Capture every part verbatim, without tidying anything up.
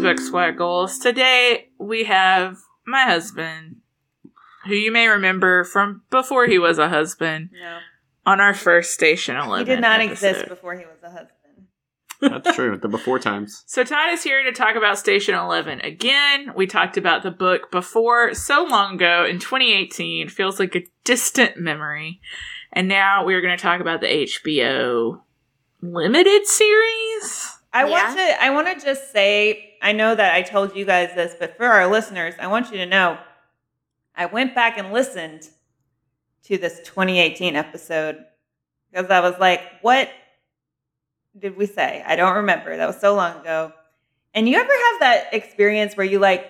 Book Squad Goals. Today we have my husband, who you may remember from before he was a husband. No. On our first Station eleven He did not episode. exist before he was a husband. That's true. The before times. So Todd is here to talk about Station eleven again. We talked about the book before so long ago in twenty eighteen. Feels like a distant memory. And now we're going to talk about the H B O limited series. I Yeah. want to I want to just say, I know that I told you guys this, but for our listeners, I want you to know I went back and listened to this twenty eighteen episode because I was like, what did we say? I don't remember. That was so long ago. And you ever have that experience where you like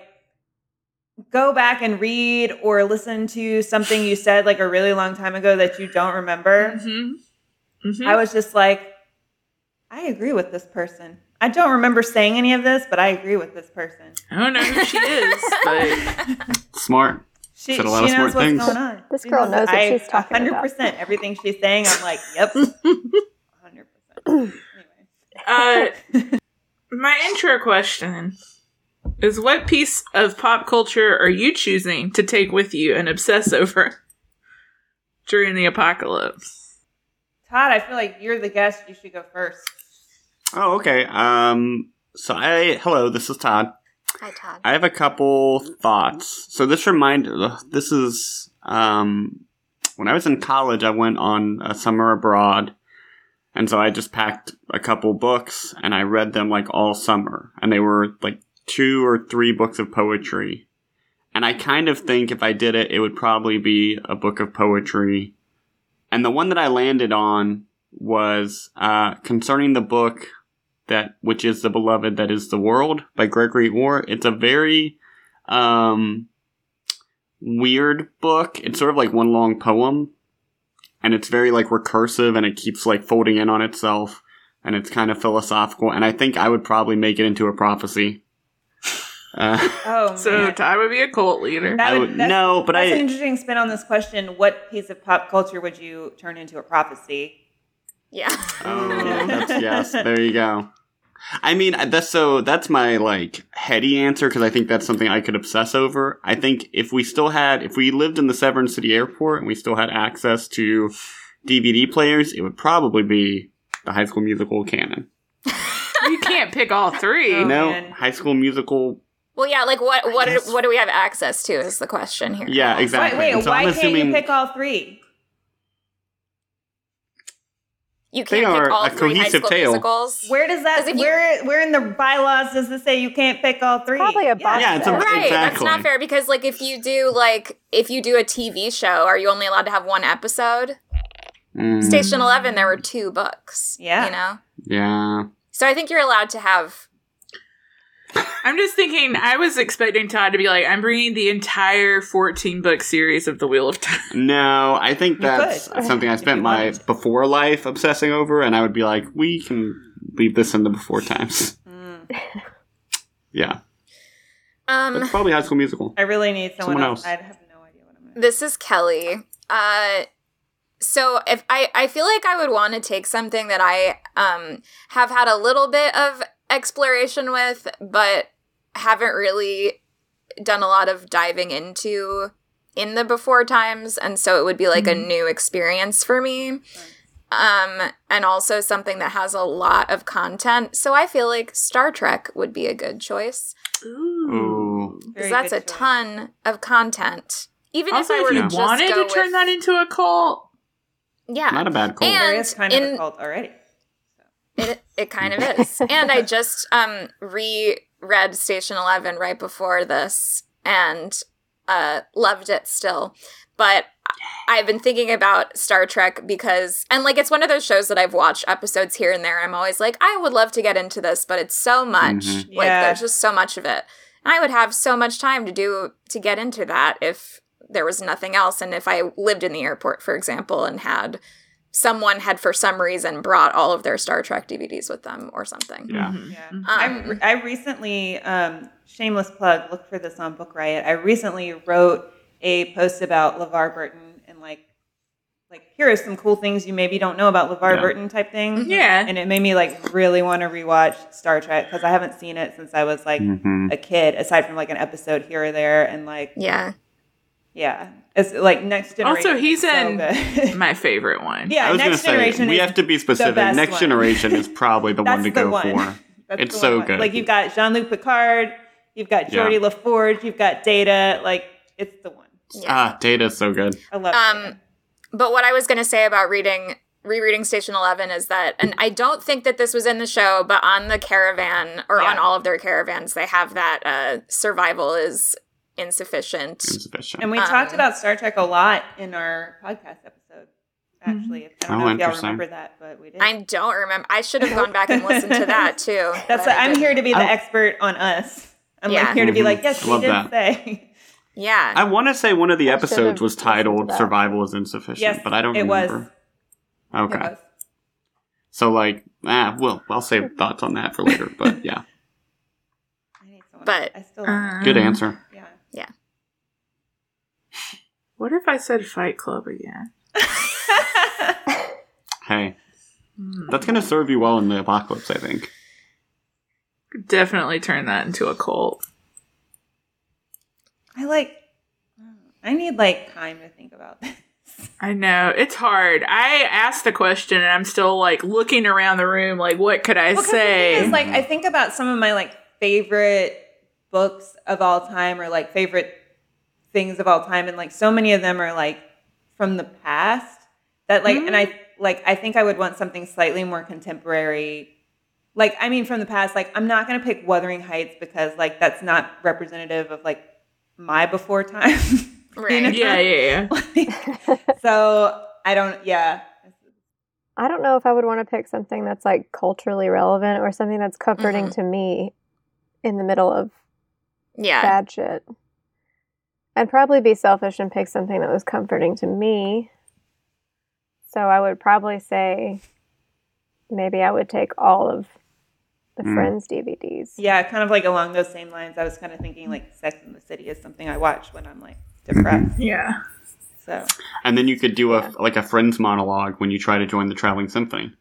go back and read or listen to something you said like a really long time ago that you don't remember? Mm-hmm. Mm-hmm. I was just like, I agree with this person. I don't remember saying any of this, but I agree with this person. I don't know who she is, but Smart. She, Said a lot she of knows smart what's things. going on. This She girl knows what I, she's talking one hundred about. percent everything she's saying, I'm like, yep. one hundred percent. Anyway. uh, my intro question is, what piece of pop culture are you choosing to take with you and obsess over during the apocalypse? Todd, I feel like you're the guest. You should go first. Oh, okay. Um. So I hello. This is Todd. Hi, Todd. I have a couple thoughts. So this remind this is um when I was in college, I went on a summer abroad, and so I just packed a couple books and I read them like all summer, and they were like two or three books of poetry. And I kind of think if I did it, it would probably be a book of poetry. And the one that I landed on was uh concerning the book that which is the beloved that is the world by Gregory Orr. It's a very um weird book. It's sort of like one long poem, and it's very like recursive, and it keeps like folding in on itself, and it's kind of philosophical, and I think I would probably make it into a prophecy. Uh, Oh, So man. Todd would be a cult leader. That I would- would- that's- no, but that's I- an interesting spin on this question. What piece of pop culture would you turn into a prophecy? Yeah. oh, that's, yes, there you go. I mean, that's so that's my like heady answer, because I think that's something I could obsess over. I think if we still had, if we lived in the Severn City Airport and we still had access to D V D players, it would probably be the High School Musical canon. You can't pick all three. Oh, You know, man. High School Musical. Well, yeah, like what what guess- what do we have access to is the question here. Yeah, exactly. Wait, And wait, so why I'm can't assuming you pick all three? You They can't are pick all a three High cohesive School tale. Musicals. Where does that, 'Cause if you- where where in the bylaws does it say you can't pick all three? Probably a box Yeah, it's a- set. Exactly. Right, that's not fair because like if you do like if you do a T V show, are you only allowed to have one episode? Mm, Station eleven, there were two books. Yeah. You know? yeah. So I think you're allowed to have I'm just thinking, I was expecting Todd to be like, I'm bringing the entire fourteen book series of The Wheel of Time. No, I think You that's could. something I spent you my wanted. before life obsessing over, and I would be like, we can leave this in the before times. Mm. Yeah. um That's probably High School Musical. I really need someone, Someone else. else. I have no idea what I'm going to This is Kelly. Uh, so if I, I feel like I would want to take something that I um have had a little bit of exploration with, but haven't really done a lot of diving into in the before times, and so it would be like Mm-hmm. a new experience for me. Um, and also something that has a lot of content. So I feel like Star Trek would be a good choice. Ooh. Because that's a ton of content. Even Also, if I if were you to just wanted go to turn with- that into a cult, yeah, Not a bad call. And There is kind of in- a cult already. it it kind of is. And I just um reread Station Eleven right before this and uh loved it still. But I've been thinking about Star Trek because, and like it's one of those shows that I've watched episodes here and there. And I'm always like, I would love to get into this, but it's so much. Mhm. Like Yeah. there's just so much of it. And I would have so much time to do to get into that if there was nothing else. And if I lived in the airport, for example, and had someone had for some reason brought all of their Star Trek D V Ds with them or something. Yeah. Mhm. Yeah. Um, I, I recently, um, shameless plug, look for this on Book Riot. I recently wrote a post about LeVar Burton and like like, here are some cool things you maybe don't know about LeVar Yeah. Burton type thing. Yeah. And it made me like really want to rewatch Star Trek because I haven't seen it since I was like Mhm. a kid, aside from like an episode here or there. And like, Yeah. yeah, it's like Next Generation. Also, he's is so in good. my favorite one. yeah, I was going to Next say, Generation we is have to be specific. best Next one. Generation is probably the one That's to the go one. for. That's It's the so one. good. Like you've got Jean-Luc Picard, you've got Yeah. Geordi LaForge, you've got Data. Like it's the one. Yeah. Ah, Data's so good. I love Um, Data. But what I was going to say about reading rereading Station Eleven is that, and I don't think that this was in the show, but on the caravan or Yeah. on all of their caravans, they have that uh, survival is insufficient. Insufficient. And we um, talked about Star Trek a lot in our podcast episode. Actually, I don't Oh, know if y'all interesting. remember that, but we did. I don't remember. I should have gone back and listened to that too. That's but what, I I'm didn't. here to be the I- expert on us. I'm Yeah. like here to be Mhm. like, yes, I we love did that. say. Yeah. I want to say one of the I should've episodes was listened to titled that. Survival is Insufficient, Yes, but I don't it was. remember. It Okay. was. So, like, ah, well, I'll save thoughts on that for later, but yeah. I need someone. But, I still Uh, Good answer. yeah. What if I said Fight Club again? Hey, Hmm. that's going to serve you well in the apocalypse, I think. Could definitely turn that into a cult. I like. I need like time to think about this. I know. It's hard. I asked the question and I'm still like looking around the room like, what could I Well, 'cause the say? thing is, like, I think about some of my like favorite books of all time, or like favorite things of all time, and like so many of them are like from the past. That like, and I like, I think I would want something slightly more contemporary. Like, I mean, from the past. Like, I'm not gonna pick Wuthering Heights because like that's not representative of like my before time. Right. You know? yeah, yeah, yeah. Like, so I don't. Yeah. I don't know if I would want to pick something that's like culturally relevant or something that's comforting Mhm. to me in the middle of Yeah. bad shit. I'd probably be selfish and pick something that was comforting to me. So I would probably say maybe I would take all of the Mm. Friends D V Ds. Yeah, kind of like along those same lines. I was kind of thinking like Sex and the City is something I watch when I'm like depressed. Yeah. So And then you could do Yeah. a like a friend's monologue when you try to join the traveling symphony.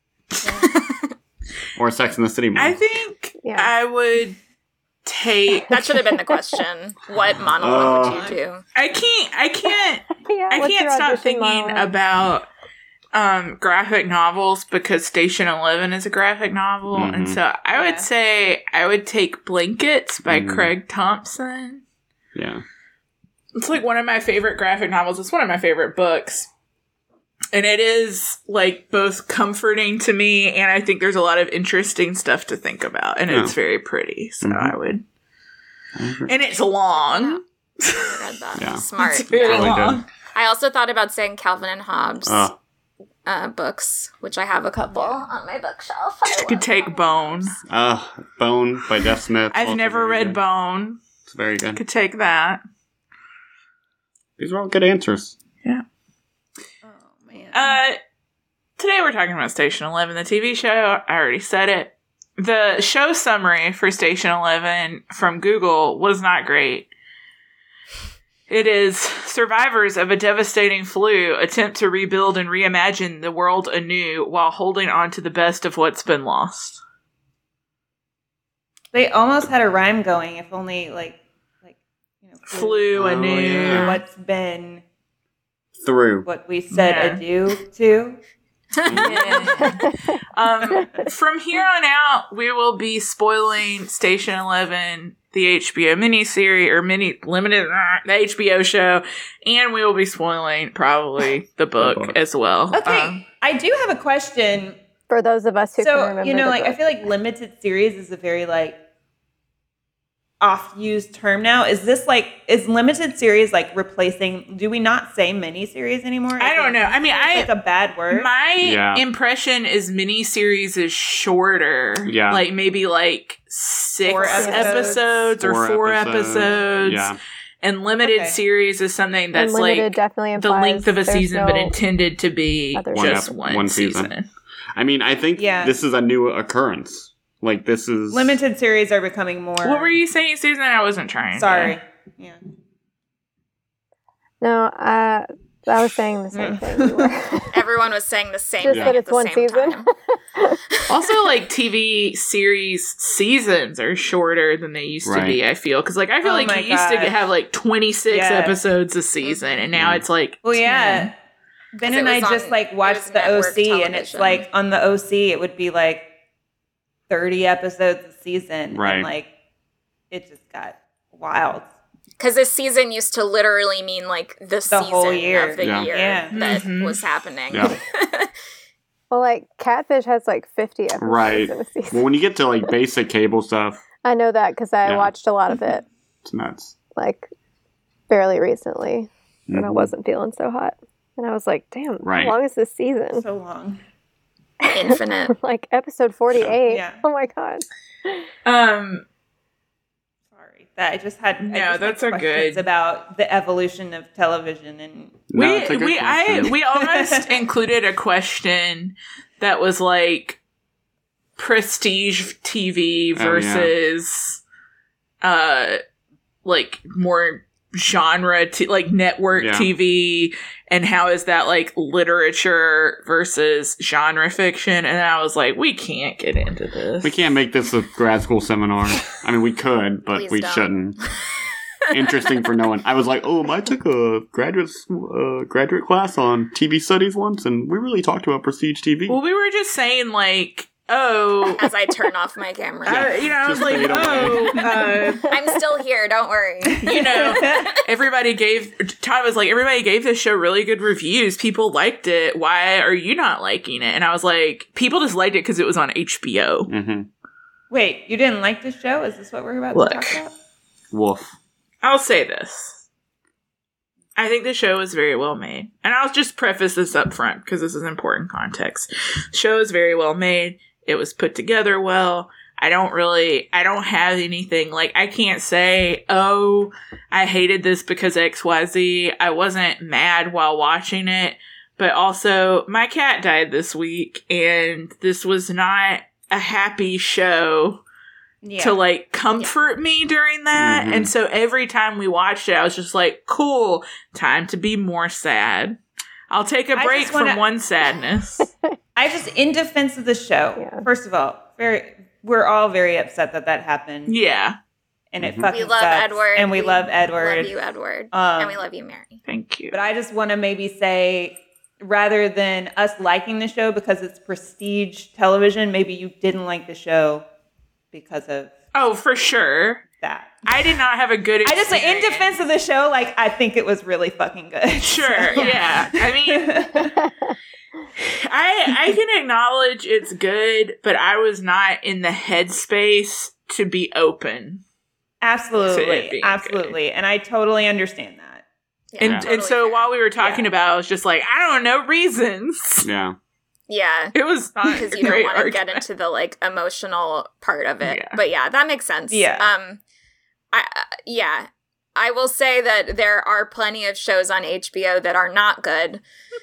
Or Sex in the City I monologue. think Yeah. I would take. That should have been the question. What monologue Uh, would you do? I can't. I can't. Yeah, I what's can't your stop audition thinking monologue? about um, graphic novels because Station Eleven is a graphic novel, and Mhm. so I would Yeah. say I would take Blankets by Mhm. Craig Thompson. Yeah. It's like one of my favorite graphic novels. It's one of my favorite books. And it is like both comforting to me, and I think there's a lot of interesting stuff to think about, and Yeah. it's very pretty. So Mhm. I would, and it's long. I read that. Yeah. Smart. It's very Really long. good. I also thought about saying Calvin and Hobbes Uh, uh, books, which I have a couple on my bookshelf. I You could love take them. Bone. uh, Bone by Jeff Smith. I've also never very read good. Bone. It's very good. Could take that. These are all good answers. oh man. Uh, today we're talking about Station Eleven, the T V show. I already said it. The show summary for Station Eleven from Google was not great. It is survivors of a devastating flu attempt to rebuild and reimagine the world anew while holding on to the best of what's been lost. They almost had a rhyme going, if only like like you know Flu Oh, anew. yeah. what's been Through. what we said Yeah. adieu to. um, from here on out, we will be spoiling Station Eleven, the H B O miniseries or mini limited uh, the H B O show, and we will be spoiling probably the book, book. as well. Okay, Um, I do have a question. For those of us who can So remember you know, the like I book. feel like limited series is a very like oft-used term now. Is this like is limited series like replacing? Do we not say miniseries anymore? I Is don't it- know. I mean, it's I like a bad word. my Yeah. impression is miniseries is shorter. Yeah. like maybe like six Four episodes. episodes. or Four four episodes. episodes. Yeah. And limited Okay. series is something that's Unlimited like definitely the implies length of a there's season, but no intended to be other just show. one, One season. season. I mean, I think Yeah. this is a new occurrence. Like, this is... Limited series are becoming more. What were you saying, Susan? I wasn't trying. to- Sorry. Yeah. No, uh, I was saying the same thing. We were. Everyone was saying the same Just thing that at it's the one same season. time. Also, like T V series seasons are shorter than they used to Right. be. I feel because like I feel Oh like my you used to gosh. have like twenty-six Yeah. episodes a season, and now Mhm. it's like Well, yeah. ten. Ben 'Cause and it I was just on- like it watched was the O network C, and it's television. like on the O C, it would be like thirty episodes a season, Right. and like it just got wild. Because this season used to literally mean like the, season whole year. of the Yeah. year Yeah. that Mhm. was happening. Yeah. Well, like Catfish has like fifty episodes Right. in a season. Well, when you get to like basic cable stuff, I know that because I Yeah. watched a lot of it it's nuts. like fairly recently when I Mhm. wasn't feeling so hot, and I was like, "Damn, Right. how long is this season?" So long. Infinite. Like episode forty-eight. Yeah. Oh my god. Um, Sorry, that I just had. I No, just had that's a questions good- about the evolution of television and No, we it's a good we I question. we almost included a question that was like prestige T V Oh, yeah. versus uh like more genre t- like network Yeah. T V, and how is that like literature versus genre fiction, and I was like, we can't get into this. We can't make this a grad school seminar. I mean, we could, but Please we don't. shouldn't. Interesting for no one. I was like, oh, I took a graduate uh, graduate class on T V studies once, and we really talked about prestige T V. Well, we were just saying like, oh, As I turn off my camera. uh, you know, I was Just like, fade away. oh, uh, I'm still here, don't worry. you know, everybody gave Todd was like, everybody gave this show really good reviews. People liked it. Why are you not liking it? And I was like, people just liked it because it was on H B O. Mm-hmm. Wait, you didn't like this show? Is this what we're about Look. to talk about? Woof. I'll say this. I think the show is very well made. And I'll just preface this up front because this is important context. The show is very well made. It was put together well. I don't really, I don't have anything, like, I can't say, oh, I hated this because X Y Z. I wasn't mad while watching it. But also, my cat died this week, and this was not a happy show Yeah. to like comfort me during that. Mhm. And so every time we watched it, I was just like, cool, time to be more sad. I'll take a I break just wanna- from one sadness. I just, in defense of the show, Yeah. first of all, very, we're all very upset that that happened, Yeah. and it Mhm. fucking We love sucks. Edward. and we, love Edward. Love you, Edward. Um, and we love you, Mary. Thank you. But I just want to maybe say, rather than us liking the show because it's prestige television, maybe you didn't like the show because of Oh, for sure. that. I did not have a good I just, experience. in defense of the show, like, I think it was really fucking good. Sure, yeah. I mean, I I can acknowledge it's good, but I was not in the headspace to be open. To it Absolutely. being Absolutely. And I totally understand that. Yeah, And totally and so fair. while we were talking Yeah. about it, I was just like, I don't know reasons. Yeah. Yeah. It was not Because a you don't great want to get argument. into the like emotional part of it. Yeah. But yeah, that makes sense. Yeah. Um I uh, yeah. I will say that there are plenty of shows on H B O that are not good.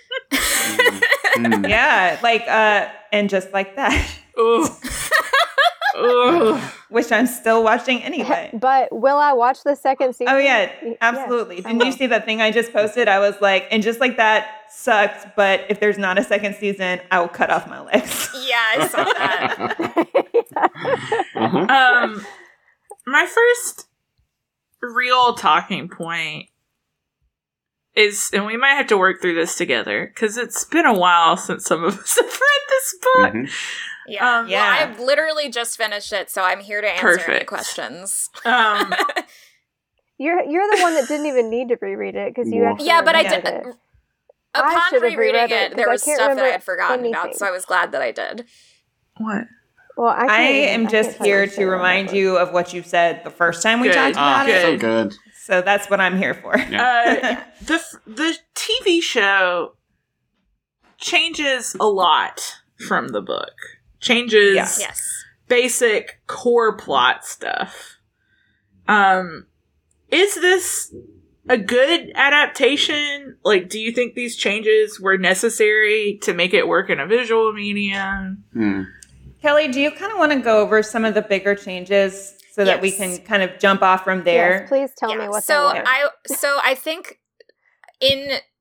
Mm. Yeah. Like, uh, and just like that, Ooh. Ooh. which I'm still watching anyway. But will I watch the second season? Oh, yeah. Y- Absolutely. yes, I Didn't you will. see that thing I just posted? I was like, and just like that sucked, but if there's not a second season, I will cut off my legs. Yeah, I saw that. Uh-huh. Um, my first real talking point is, and we might have to work through this together because it's been a while since some of us have read this book. Mhm. Yeah. Um, Yeah. Well, I've literally just finished it, so I'm here to answer any Perfect. questions. Um, You're you're the one that didn't even need to reread it because you Well- actually Yeah, but I remembered did. it. Upon I should have rereading reread it, it, 'cause there I was can't stuff that I remember had forgotten about, anything. so I was glad that I did. what? Well, I, I can't even- am I just can't tell you here shit to about remind that you of what you said the first time we Good. talked Ah, about Good. it. so good. So that's what I'm here for. Yeah. Uh, the f- the T V show changes a lot from the book. Changes Yeah. Yes. basic core plot stuff. Um, is this a good adaptation? Like, do you think these changes were necessary to make it work in a visual medium? Mm. Kelly, do you kind of want to go over some of the bigger changes so that we Yes. can kind of jump off from there? Yes, please tell Yeah, me what so they were. I so I think in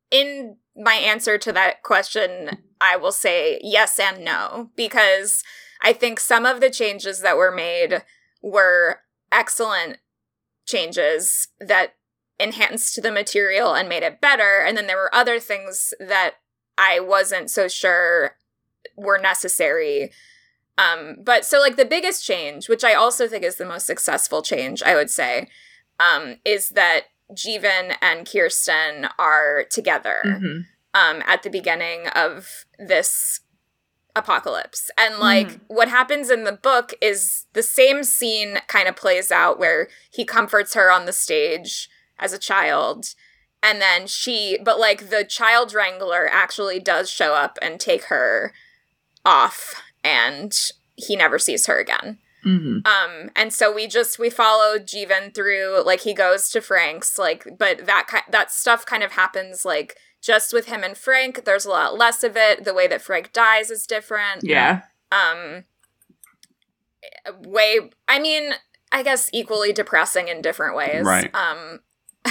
in my answer to that question, I will say yes and no, because I think some of the changes that were made were excellent changes that enhanced the material and made it better. And then there were other things that I wasn't so sure were necessary. Um, but so like the biggest change, which I also think is the most successful change, I would say, um, is that Jeevan and Kirsten are together mm-hmm. um, at the beginning of this apocalypse. And like mm. what happens in the book is the same scene kind of plays out where he comforts her on the stage as a child. And then she, but like the child wrangler actually does show up and take her off, and he never sees her again. Mm-hmm. Um, and so we just, we follow Jeevan through, like he goes to Frank's, like, but that ki- that stuff kind of happens like just with him and Frank. There's a lot less of it. The way that Frank dies is different. Yeah. Um, way, I mean, I guess equally depressing in different ways. Right. Um,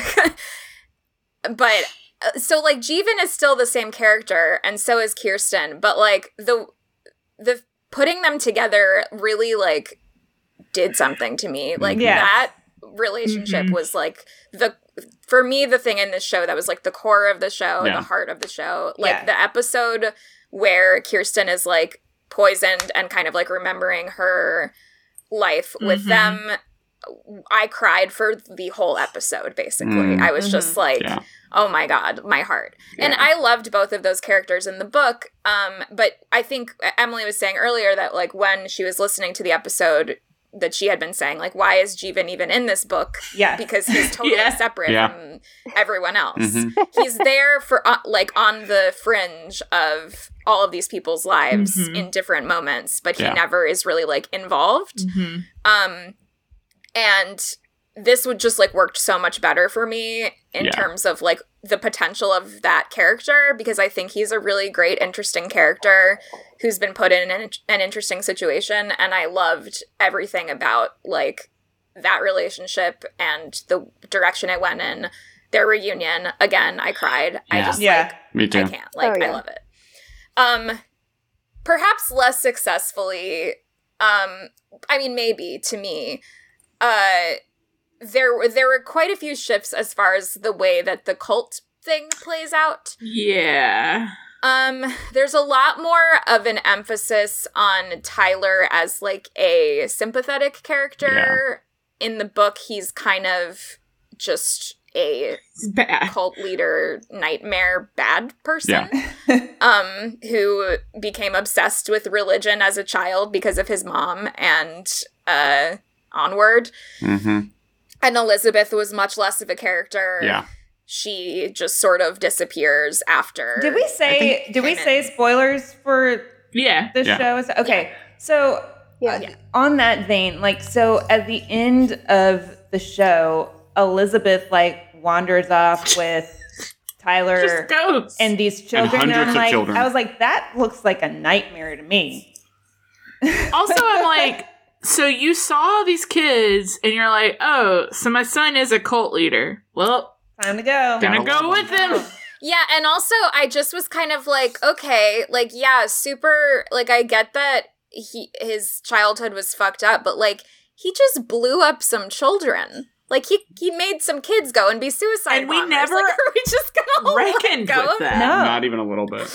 but so like Jeevan is still the same character, and so is Kirsten, but like the the putting them together really like did something to me. Like yeah. that relationship mm-hmm. was like the for me the thing in this show that was like the core of the show, yeah. the heart of the show. Like yeah. the episode where Kirsten is like poisoned and kind of like remembering her life with mm-hmm. them. I cried for the whole episode, basically. Mm. I was mm-hmm. just like, yeah. oh my God, my heart. Yeah. And I loved both of those characters in the book. Um, but I think Emily was saying earlier that like when she was listening to the episode that she had been saying, like, why is Jeevan even in this book? Yeah. Because he's totally yeah. separate yeah. from everyone else. Mm-hmm. He's there for uh, like on the fringe of all of these people's lives mm-hmm. in different moments, but he yeah. never is really like involved. Mm-hmm. Um, And this would just like worked so much better for me in yeah. terms of like the potential of that character, because I think he's a really great, interesting character who's been put in an, an interesting situation. And I loved everything about like that relationship and the direction it went in. Their reunion, again, I cried. Yeah. I just yeah. like, me too. I can't. Like, oh, yeah. I love it. Um, perhaps less successfully, um, I mean, maybe to me, Uh, there there were quite a few shifts as far as the way that the cult thing plays out. Yeah. Um, there's a lot more of an emphasis on Tyler as like a sympathetic character. Yeah. In the book, he's kind of just a bad. cult leader, nightmare, bad person. Yeah. um, who became obsessed with religion as a child because of his mom and uh. onward. Mm-hmm. And Elizabeth was much less of a character. Yeah. She just sort of disappears after. Did we say did we say spoilers for yeah. this yeah. show? Okay. Yeah. So yeah. Uh, on that vein, like so at the end of the show, Elizabeth like wanders off with Tyler Just goes. and these children. And hundreds I'm like, of children. I was like, that looks like a nightmare to me. Also, I'm like, so you saw these kids and you're like, oh, so my son is a cult leader. Well, time to go. Gonna go with him. Yeah, and also I just was kind of like, okay, like, yeah, super, like, I get that he his childhood was fucked up, but, like, he just blew up some children. Like, he he made some kids go and be suicide And we bombers. never like, are we just gonna reckoned let go with of that. No. Not even a little bit.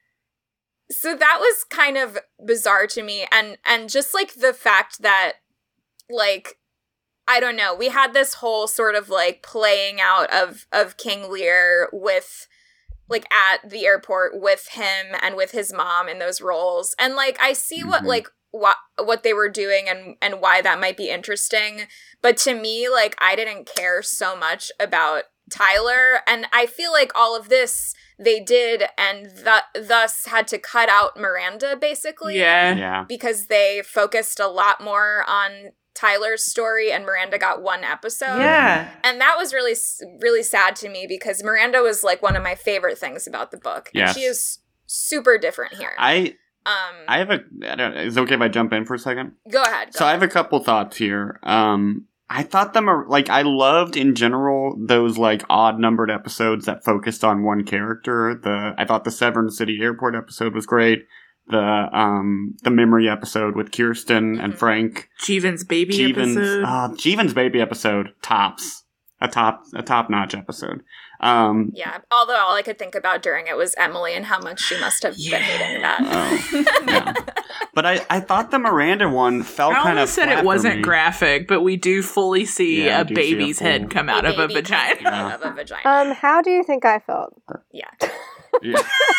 So that was kind of bizarre to me. And, and just, like, the fact that, like, I don't know, we had this whole sort of, like, playing out of, of King Lear with, like, at the airport with him and with his mom in those roles. And, like, I see mm-hmm. what, like, what what they were doing and, and why that might be interesting. But to me, like, I didn't care so much about Tyler. And I feel like all of this they did and th- thus had to cut out Miranda, basically. Yeah. Yeah. Because they focused a lot more on Tyler's story and Miranda got one episode. Yeah. And that was really, really sad to me because Miranda was like one of my favorite things about the book. And Yes. she is super different here. I um, I have a. I don't, is it okay if I jump in for a second? Go ahead. Go So I ahead. have a couple thoughts here. Um, I thought them are, like, I loved in general those like odd numbered episodes that focused on one character. The I thought the Severn City Airport episode was great. The um the memory episode with Kirsten and Frank. Jeevan's baby Jeevan's, episode. uh, Jeevan's baby episode tops a top a top notch episode. Um, Yeah, although all I could think about during it was Emily and how much she must have Yeah. been hating that. Oh, yeah. But I, I thought the Miranda one felt I kind of almost said flat it for wasn't me. graphic, but we do fully see Yeah, I a do see a baby's full- head come out of a baby vagina. comes out of a vagina. Um, how do you think I felt? yeah. Yeah.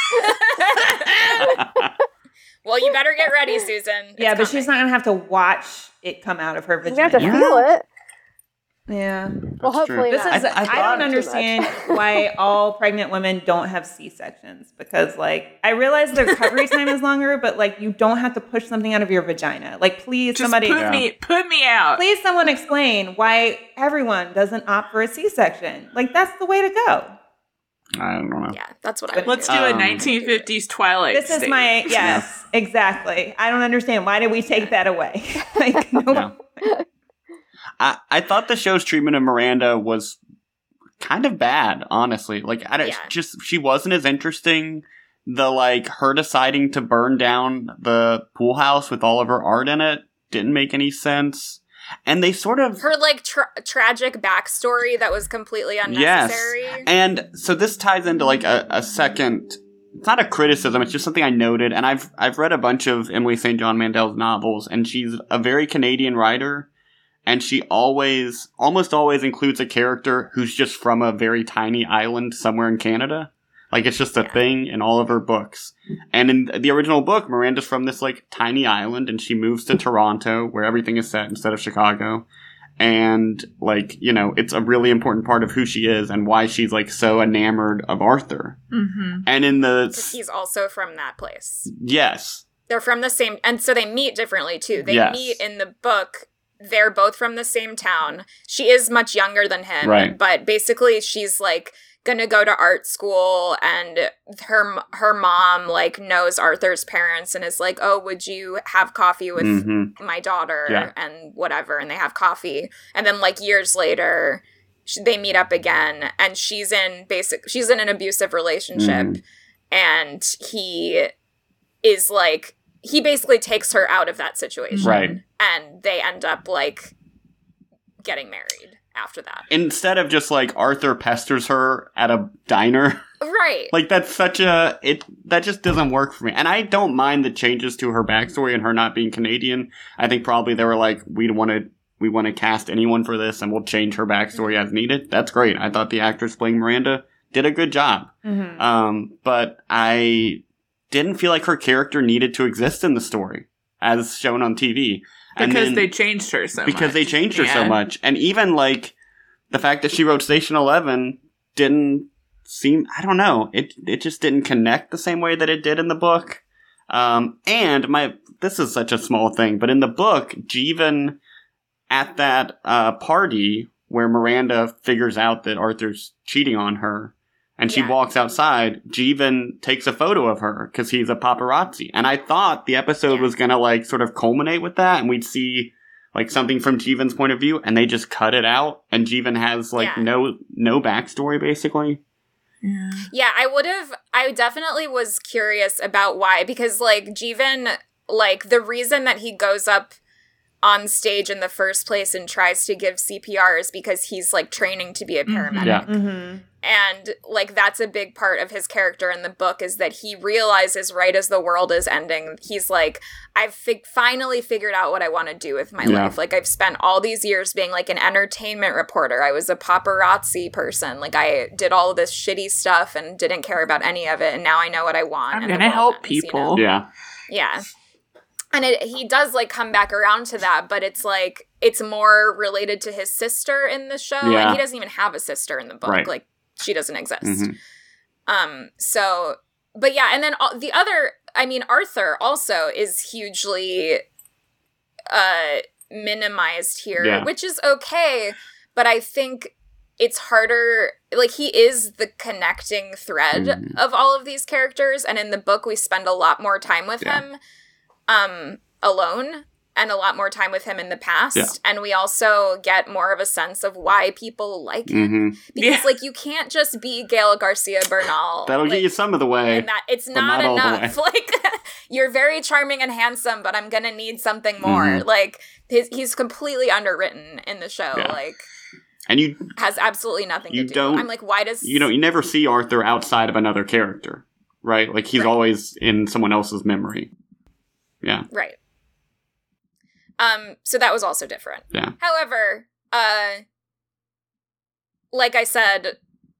Well, you better get ready, Susan. It's Yeah, but coming. she's not gonna have to watch it come out of her You vagina. have to feel it. Yeah. Well, That's true. hopefully This not. is I- I, I thought- don't Too understand much. why all pregnant women don't have C-sections, because like I realize the recovery time is longer, but like you don't have to push something out of your vagina. Like please Just somebody put Yeah. me put me out. please someone explain why everyone doesn't opt for a C-section. Like that's the way to go. I don't know. Yeah, that's what I would Let's do. do a Um, nineteen fifties Twilight. This is stage. my yes, exactly. I don't understand. Why did we take that away? Like no Yeah. I, I thought the show's treatment of Miranda was kind of bad, honestly. Like, I don't, Yeah. just, she wasn't as interesting. The, like, her deciding to burn down the pool house with all of her art in it didn't make any sense. And they sort of. Her like tra- tragic backstory that was completely unnecessary. Yes. And so this ties into, like, a, a second. It's not a criticism, it's just something I noted. And I've, I've read a bunch of Emily Saint John Mandel's novels, and she's a very Canadian writer. And she always, almost always includes a character who's just from a very tiny island somewhere in Canada. Like, it's just a Yeah. thing in all of her books. And in the original book, Miranda's from this, like, tiny island, and she moves to Toronto, where everything is set, instead of Chicago. And, like, you know, it's a really important part of who she is and why she's, like, so enamored of Arthur. Mm-hmm. And in the... Because he's also from that place. Yes. They're from the same, and so they meet differently too. They Yes. meet in the book. They're both from the same town. She is much younger than him, Right. but basically she's like gonna go to art school, and her her mom like knows Arthur's parents and is like, "Oh, would you have coffee with hmm my daughter?" Yeah. And whatever, and they have coffee, and then like years later, sh- they meet up again, and she's in basic she's in an abusive relationship, Mhm. and he is like. He basically takes her out of that situation. Right. And they end up, like, getting married after that. Instead of just, like, Arthur pesters her at a diner... Right. Like, that's such a, it, that just doesn't work for me. And I don't mind the changes to her backstory and her not being Canadian. I think probably they were like, we want to, we want to cast anyone for this and we'll change her backstory as needed. That's great. I thought the actress playing Miranda did a good job. Mhm. Um, but I didn't feel like her character needed to exist in the story as shown on T V. And Because then- they changed her so much. because they changed her so Yeah. much. And even like the fact that she wrote Station Eleven didn't seem, I don't know, it it just didn't connect the same way that it did in the book. Um, and my this is such a small thing, but in the book, Jeevan at that uh, party where Miranda figures out that Arthur's cheating on her, and she Yeah. walks outside, Jeevan takes a photo of her because he's a paparazzi. And I thought the episode Yeah. was gonna like sort of culminate with that, and we'd see like something from Jeevan's point of view, and they just cut it out, and Jeevan has like Yeah. no no backstory basically. Yeah. Yeah, I would have, I definitely was curious about why, because, like, Jeevan, like, the reason that he goes up on stage in the first place and tries to give C P R is because he's, like, training to be a Mhm. paramedic. Yeah. Mhm. And, like, that's a big part of his character in the book, is that he realizes right as the world is ending, he's like, I've fig- finally figured out what I want to do with my Yeah. life. Like, I've spent all these years being, like, an entertainment reporter. I was a paparazzi person. Like, I did all of this shitty stuff and didn't care about any of it, and now I know what I want. I'm and the gonna world help ends, you people. know? Yeah. Yeah. And it, he does, like, come back around to that, but it's, like, it's more related to his sister in the show. Yeah. And he doesn't even have a sister in the book. Right. Like, she doesn't exist. Mhm. Um, so, but yeah, and then all, the other, I mean, Arthur also is hugely uh, minimized here, Yeah. which is okay, but I think it's harder, like, he is the connecting thread Mhm. of all of these characters, and in the book we spend a lot more time with Yeah. him um, alone. and a lot more time with him in the past. Yeah. And we also get more of a sense of why people like him. Mm-hmm. Because, Yeah. like, you can't just be Gail Garcia Bernal. That'll like, get you some of the way. and that it's but not, not all the enough. Like, you're very charming and handsome, but I'm gonna need something more. Mhm. Like, his, he's completely underwritten in the show. Yeah. Like, And you has absolutely nothing You to do. don't- I'm like, why does you know you never see Arthur outside of another character, right? Like he's Right. always in someone else's memory. Yeah. Right. Um, so that was also different. Yeah. However, uh like I said,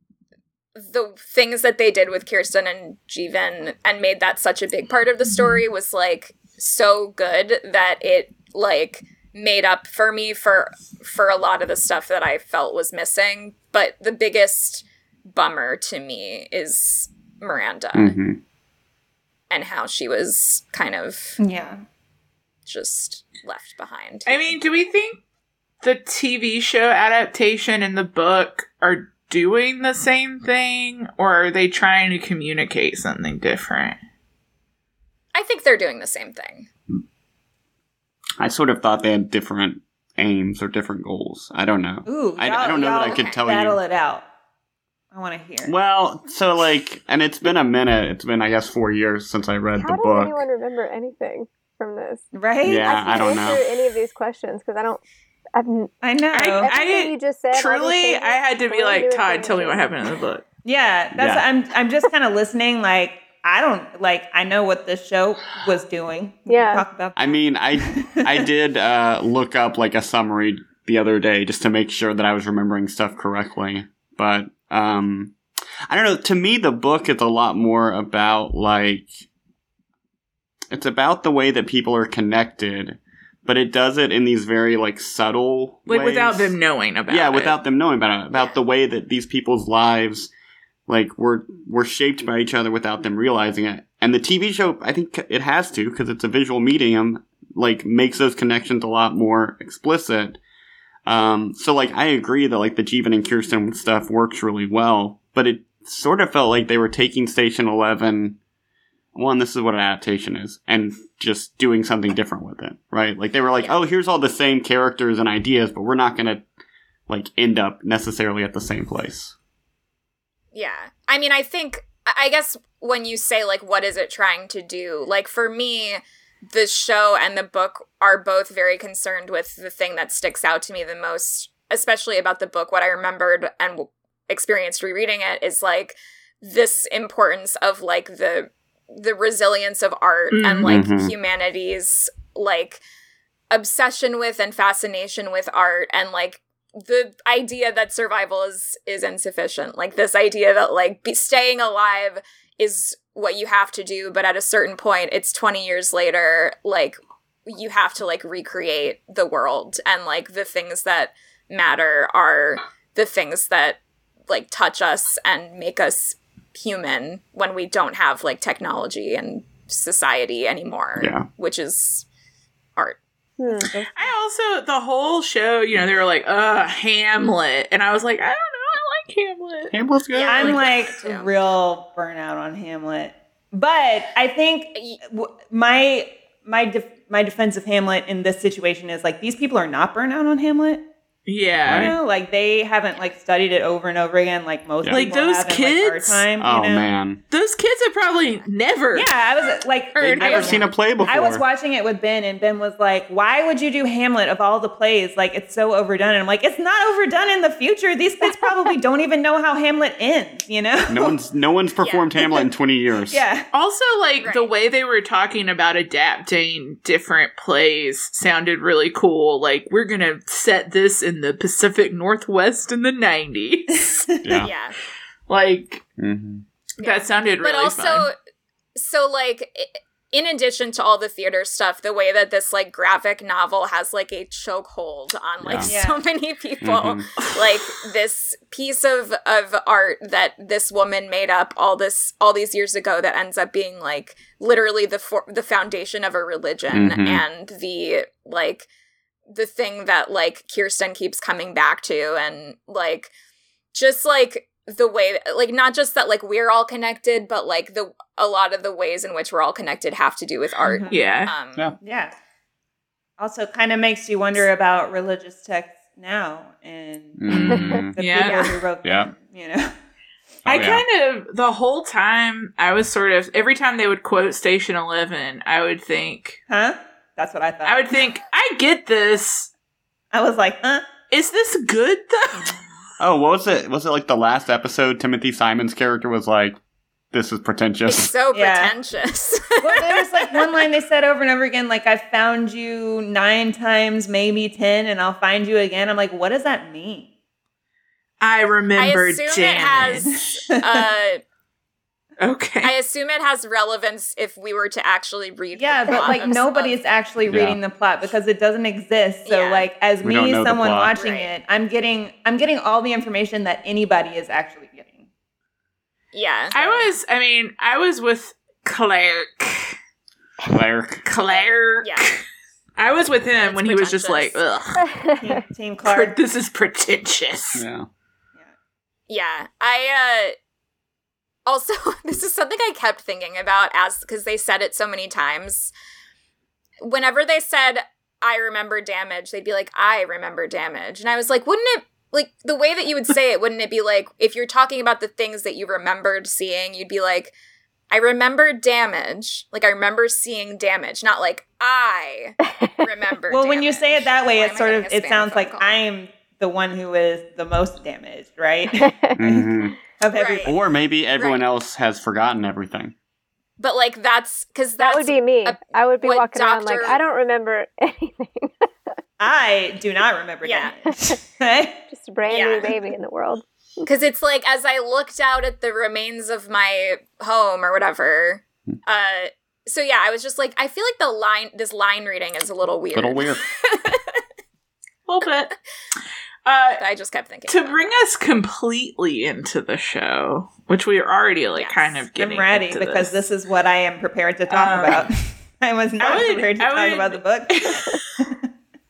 the things that they did with Kirsten and Jeevan and made that such a big part of the story was like so good that it like made up for me for for a lot of the stuff that I felt was missing. But the biggest bummer to me is Miranda hmm and how she was kind of Yeah. just left behind. I mean, do we think the T V show adaptation and the book are doing the same thing, or are they trying to communicate something different? I think they're doing the same thing. I sort of thought they had different aims or different goals. I don't know. Ooh, I, y'all- I don't know that I y'all could tell battle you. it out. I want to hear. Well, so like, and it's been a minute. It's been, I guess, four years since I read How the does book. anyone remember anything from this? Right? Yeah. I I don't can't know. answer any of these questions because I don't. I've n- I know. I- everything you just said. all these Truly, things, I had to be totally like, do Todd, with tell me what anything. happened in the book. yeah, that's. Yeah. I'm. I'm just kind of listening. Like I don't like. I know what this show was doing. We Yeah. can talk about. I mean, I I did uh, look up like a summary the other day just to make sure that I was remembering stuff correctly. But um, I don't know. To me, the book is a lot more about like it's about the way that people are connected, but it does it in these very like subtle Like, ways. without them knowing about yeah, it. without them knowing about it, about Yeah. the way that these people's lives like were were shaped by each other without them realizing it. And the T V show, I think it has to because it's a visual medium, like makes those connections a lot more explicit. Um, so like I agree that like the Jeevan and Kirsten stuff works really well, but it sort of felt like they were taking Station Eleven. One, this is what an adaptation is, and just doing something different with it, right? Like they were like, Yeah. oh, here's all the same characters and ideas, but we're not gonna like end up necessarily at the same place. Yeah. I mean, I think, I guess when you say, like, what is it trying to do? Like, for me, the show and the book are both very concerned with the thing that sticks out to me the most, especially about the book. What I remembered and experienced rereading it is, like, this importance of, like, the the resilience of art Mm. and, like, Mhm. humanity's, like, obsession with and fascination with art and, like, the idea that survival is is insufficient, like this idea that like be, staying alive is what you have to do, but at a certain point it's twenty years later, like you have to like recreate the world, and like the things that matter are the things that like touch us and make us human when we don't have like technology and society anymore. Yeah. Which is art. Hmm. I also, the whole show, you know, they were like, uh, Hamlet. And I was like, I don't know, I like Hamlet. Hamlet's good. Yeah, I I'm like like that too. real burnout on Hamlet, but I think w- my my def- my defense of Hamlet in this situation is like these people are not burnout on Hamlet. Yeah. You know, like they haven't like studied it over and over again, like most Yeah. Like people those have in, like, our kids? time. You oh know? man, Those kids have probably never. Yeah, I was like, They've they've I never was- seen a play before. I was watching it with Ben, and Ben was like, "Why would you do Hamlet of all the plays? Like, it's so overdone." And I'm like, "It's not overdone in the future. These kids probably don't even know how Hamlet ends." You know? No one's no one's performed Hamlet in twenty years. Yeah. Also, like, the Right. way they were talking about adapting different plays sounded really cool. Like, we're gonna set this in the Pacific Northwest in the nineties. Yeah. Yeah. Like, hmm that sounded really but also fun. so like i- in addition to all the theater stuff, the way that this like graphic novel has like a chokehold on like Yeah. so many people, Mhm. like this piece of of art that this woman made up all this all these years ago that ends up being like literally the for- the foundation of a religion, Mhm. and the like the thing that like Kirsten keeps coming back to, and like just like the way, like, not just that like we're all connected, but like the a lot of the ways in which we're all connected have to do with art. Mhm. Yeah. Um, Yeah. Yeah. Also, kind of makes you wonder about religious texts now and Mm. the Yeah. people who wrote Yeah. them. You know, I Oh, yeah. kind of, the whole time, I was sort of, every time they would quote Station eleven, I would think, huh? That's what I thought. I would think, I get this. I was like, huh? Is this good, though? Oh, what was it? Was it like the last episode? Timothy Simon's character was like, "This is It's pretentious." so Yeah. pretentious. Well, there was like one line they said over and over again, like, I found you nine times, maybe ten, and I'll find you again. I'm like, what does that mean? I I remember assume it damage. has. Uh, Okay. I assume it has relevance if we were to actually read. Yeah, the but plot like of- nobody's of- actually Yeah. reading the plot because it doesn't exist. So Yeah. like as We don't me, know the someone plot. watching Right. it, I'm getting I'm getting all the information that anybody is actually getting. Yeah, I was, I mean, I was with Clerk. Cleric. Clerk. Yeah. I was with him It's when he was just like, pretentious. ugh. Team, Team Clark. This is pretentious. Yeah. Yeah, I uh also this is something I kept thinking about as because they said it so many times. Whenever they said I remember damage, they'd be like I remember damage. And I was like, wouldn't it like the way that you would say it, wouldn't it be like if you're talking about the things that you remembered seeing, you'd be like I remember damage. Like I remember seeing damage, not like I remember Well, when you damage. say it that way, Why it am I sort of getting a it spam sounds phone like call? I'm the one who is the most damaged, right? hmm of Right. everybody. Or maybe everyone Right. else has forgotten everything. But like that's because That that's would be me. a- I would be what walking around like, Doctor I don't remember anything. I do not remember Yeah. damage. Just a brand Yeah. new baby in the world. Because it's like, as I looked out at the remains of my home or whatever, uh, so yeah, I was just like, I feel like the line, this line reading is a little weird. Little weird. A little bit. Uh, I just kept thinking. to about bring us completely into the show, which we are already like Yes. kind of getting I'm ready into because this. is what I am prepared to talk Um, about. I was not would- prepared to I talk would- about the book.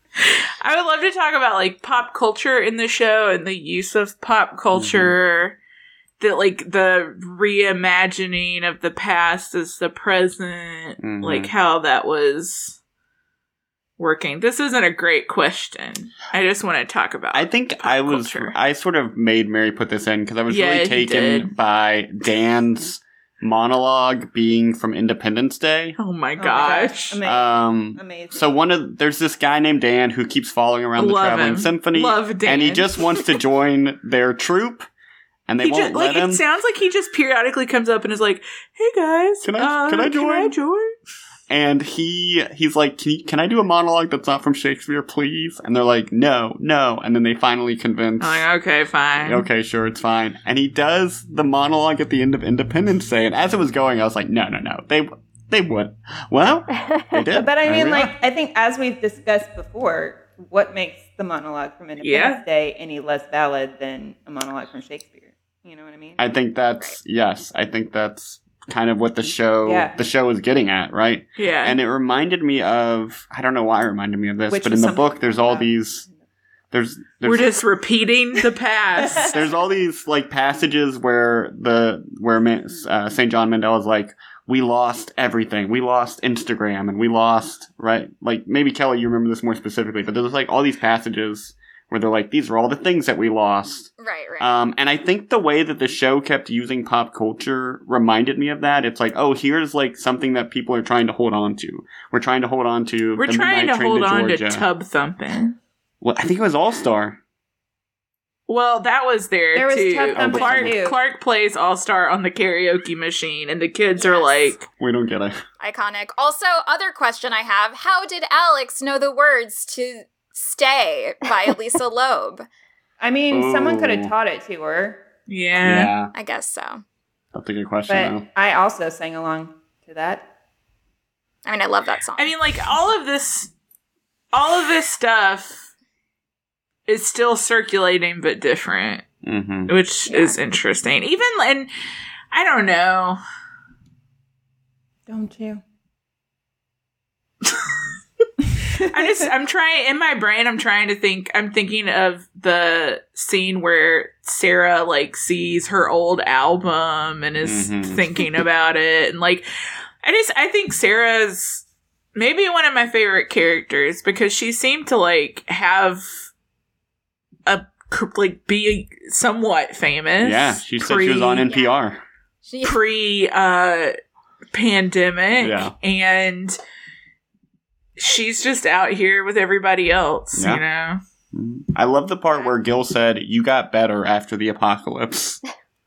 I would love to talk about like pop culture in the show and the use of pop culture. That like the reimagining of the past as the present, Mhm. like how that was working. This isn't a great question. I just want to talk about. I think pop I was. culture. I sort of made Mary put this in because I was Yeah, really he taken did. by Dan's monologue being from Independence Day. Oh my Oh my gosh! Amazing. Um, Amazing. so one of there's this guy named Dan who keeps following around the Love traveling him. symphony, Love Dan. and he just wants to join their troupe, and they He won't just, let like him. it sounds like he just periodically comes up and is like, "Hey guys, Can I- uh, can I Can I join?" join?" And he he's like, can, you, can I do a monologue that's not from Shakespeare, please? And they're like, no, no. And then they finally convince, I'm like, okay, fine. okay, sure, it's fine. And he does the monologue at the end of Independence Day. And as it was going, I was like, no, no, no. They they would. Well, they did. But I mean, There we like, are. I think as we've discussed before, what makes the monologue from Independence Yeah. Day any less valid than a monologue from Shakespeare? You know what I mean? I think that's, yes, I think that's kind of what the show, Yeah. the show is getting at, right? Yeah, And it reminded me of, I don't know why it reminded me of this, Which but was in the something book, there's all about- these, there's, there's we're just repeating the past. there's all these like passages where the where Man- uh, Saint John Mandel is like, we lost everything, we lost Instagram, and we lost right. Like maybe Kelly, you remember this more specifically, but there's like all these passages where they're like, these are all the things that we lost. Right, right. Um, and I think the way that the show kept using pop culture reminded me of that. It's like, oh, here's like something that people are trying to hold on to. We're trying to hold on to. We're the trying Midnight to Train hold on to Georgia. tub thumping. Well, I think it was All Star. Well, that was there, There was too. Tub Thumping Clark, too. Clark plays All Star on the karaoke machine, and the kids are Yes. like, We don't get it. Iconic. Also, other question I have: how did Alex know the words to "Stay" by Lisa Loeb? I mean, someone could Ooh. have taught it to her, yeah. Yeah, I guess so. that's a good question. but though. I also sang along to that. I mean, I love that song. I mean, like, all of this, all of this stuff is still circulating, but different, Mm-hmm. which Yeah. is interesting. Even, and I don't know. Don't you? I just, I'm trying, in my brain, I'm trying to think, I'm thinking of the scene where Sarah, like, sees her old album and is Mhm. thinking about it. And, like, I just, I think Sarah's maybe one of my favorite characters because she seemed to like have a like be somewhat famous. Yeah, she said she was on N P R. She- Pre uh pandemic. Yeah. And she's just out here with everybody else, Yeah. you know. I love the part where Gil said, "You got better after the apocalypse."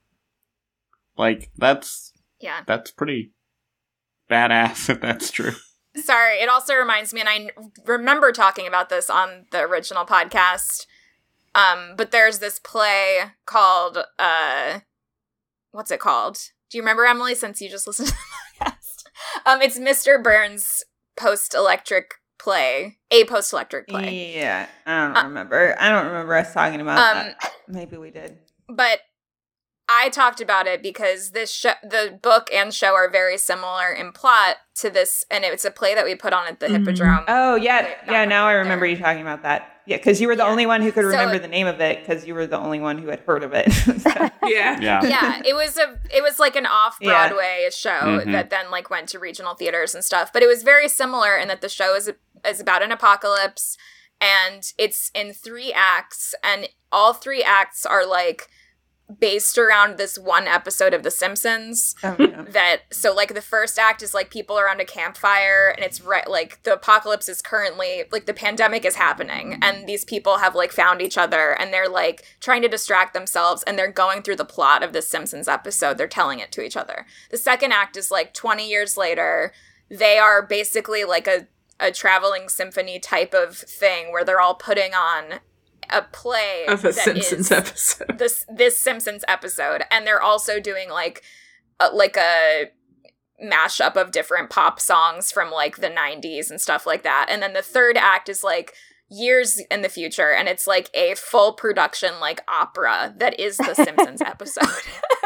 Like, that's yeah. that's pretty badass if that's true. Sorry, it also reminds me, and I n- remember talking about this on the original podcast, um, but there's this play called, uh, what's it called? Do you remember, Emily, since you just listened to the podcast? Um, it's Mister Burns' post-electric play, a post-electric play. Yeah, I don't Uh, remember. I don't remember us talking about Um, that. Maybe we did. But I talked about it because this show, the book and show are very similar in plot to this, and it's a play that we put on at the Mhm. Hippodrome. Oh, yeah. Wait, Yeah, not now I right remember there. you talking about that. Yeah, because you were the Yeah. only one who could So- remember the name of it because you were the only one who had heard of it. So- Yeah. Yeah. Yeah, it was a it was like an off Yeah. Broadway show Mhm. that then like went to regional theaters and stuff. But it was very similar in that the show is is about an apocalypse, and it's in three acts, and all three acts are like based around this one episode of The Simpsons. Oh, yeah. That so like the first act is like people around a campfire, and it's right like the apocalypse is currently like the pandemic is happening, and these people have like found each other, and they're like trying to distract themselves, and they're going through the plot of the Simpsons episode. They're telling it to each other. The second act is like twenty years later. They are basically like a a traveling symphony type of thing where they're all putting on a play Of a that Simpsons is- episode. this this Simpsons episode, and they're also doing like a, like a mashup of different pop songs from like the nineties and stuff like that. And then the third act is like years in the future, and it's like a full production like opera that is the Simpsons episode.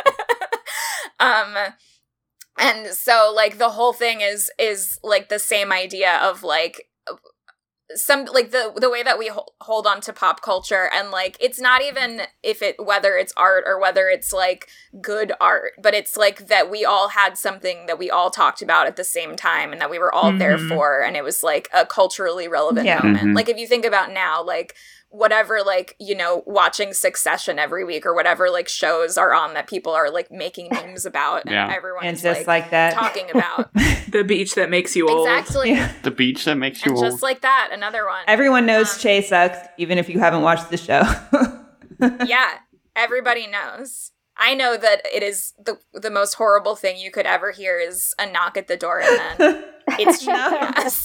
um and so like the whole thing is is like the same idea of like some like the the way that we ho- hold on to pop culture, and like it's not even if it whether it's art or whether it's like good art, but it's like that we all had something that we all talked about at the same time, and that we were all there Mhm. for, and it was like a culturally relevant Yeah. moment. Mhm. Like if you think about now, like whatever, like, you know, watching Succession every week or whatever like shows are on that people are like making memes about, and Yeah. everyone's And just like, like that. talking about. The beach that makes you old. Exactly. Yeah. The beach that makes you And old. just like that, another one. Everyone knows Um, Che sucks, even if you haven't watched the show. Yeah, everybody knows. I know that it is the the most horrible thing you could ever hear is a knock at the door, and then it's No. Diaz.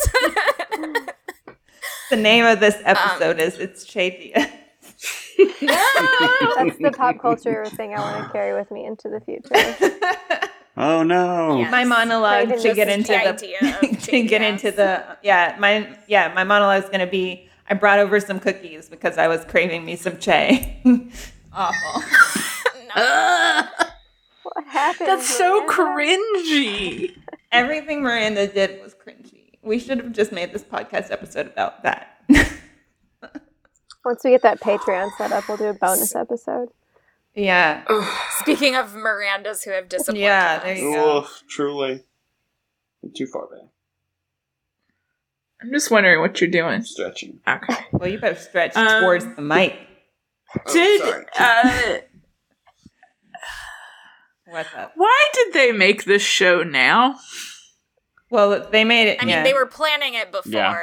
The name of this Um, episode is It's Che Diaz. That's the pop culture thing I want to carry with me into the future. Oh no. Yeah. My monologue Right, to and get this into is the the, idea of to Che get Diaz. into the yeah my yeah my monologue is gonna be I brought over some cookies because I was craving me some Che. Awful. Ugh, What happened? that's so Miranda? cringy. Everything Miranda did was cringy. We should have just made this podcast episode about that. Once we get that Patreon set up, we'll do a bonus episode. Yeah. Speaking of Mirandas who have disappointed Yeah, us. there you go. Ugh, truly. Too far back. I'm just wondering what you're doing. Stretching. Okay. Well, you better stretch Um, towards the mic. Did sorry. uh What's up? why did they make this show now? Well, they made it. I mean, yeah. they were planning it before. Yeah.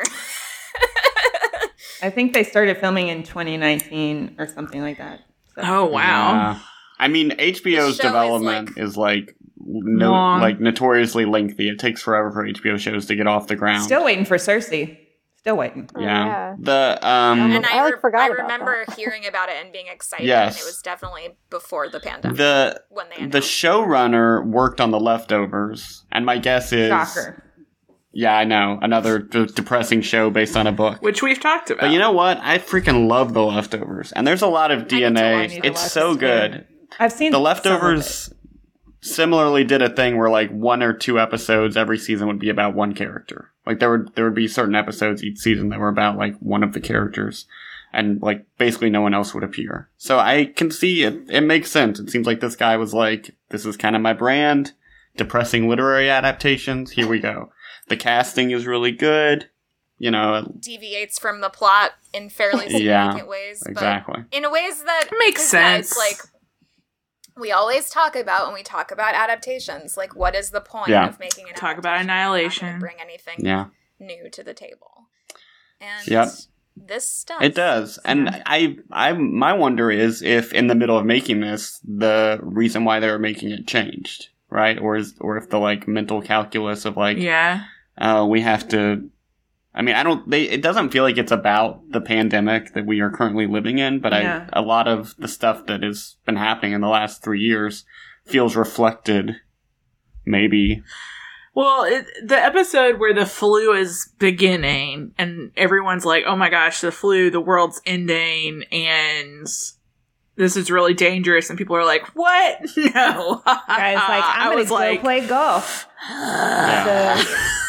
I think they started filming in twenty nineteen or something like that. So. Oh wow. Yeah. I mean, H B O's The show is, development like- is like no, Long. like notoriously lengthy. It takes forever for H B O shows to get off the ground. Still waiting for Cersei. Still waiting. Oh, yeah. yeah. The um And I, I, like, re- forgot I about remember that. hearing about it and being excited. Yes. And it was definitely before the pandemic the when they the announced. showrunner worked on The Leftovers, and my guess is Shocker. Yeah, I know, another d- depressing show based on a book. Which we've talked about. But you know what? I freaking love The Leftovers, and there's a lot of D N need to A. watch The It's Leftovers. so good. I've seen The some of Leftovers similarly did a thing where like one or two episodes every season would be about one character. Like there would there would be certain episodes each season that were about like one of the characters, and like basically no one else would appear. So I can see it. It makes sense. It seems like this guy was like, "This is kind of my brand. Depressing literary adaptations. Here we go." The casting is really good. You know, Deviates from the plot in fairly significant Yeah, ways. exactly. But in ways that Makes because, yeah, it's sense. like we always talk about when we talk about adaptations. Like, what is the point Yeah. of making an Talk about adaptation? It's not Annihilation. gonna bring anything Yeah. new to the table. And Yep. this stuff. It does. And I, I, my wonder is if in the middle of making this, the reason why they were making it changed, right? Or is, or if the like mental calculus of like, Yeah. uh, we have to, I mean, I don't, they, it doesn't feel like it's about the pandemic that we are currently living in, but Yeah. I, a lot of the stuff that has been happening in the last three years feels reflected, maybe. Well, it, the episode where the flu is beginning and everyone's like, oh my gosh, the flu, the world's ending, and this is really dangerous. And people are like, what? No. Guys, like, I'm I going was to go like, play golf. Yeah.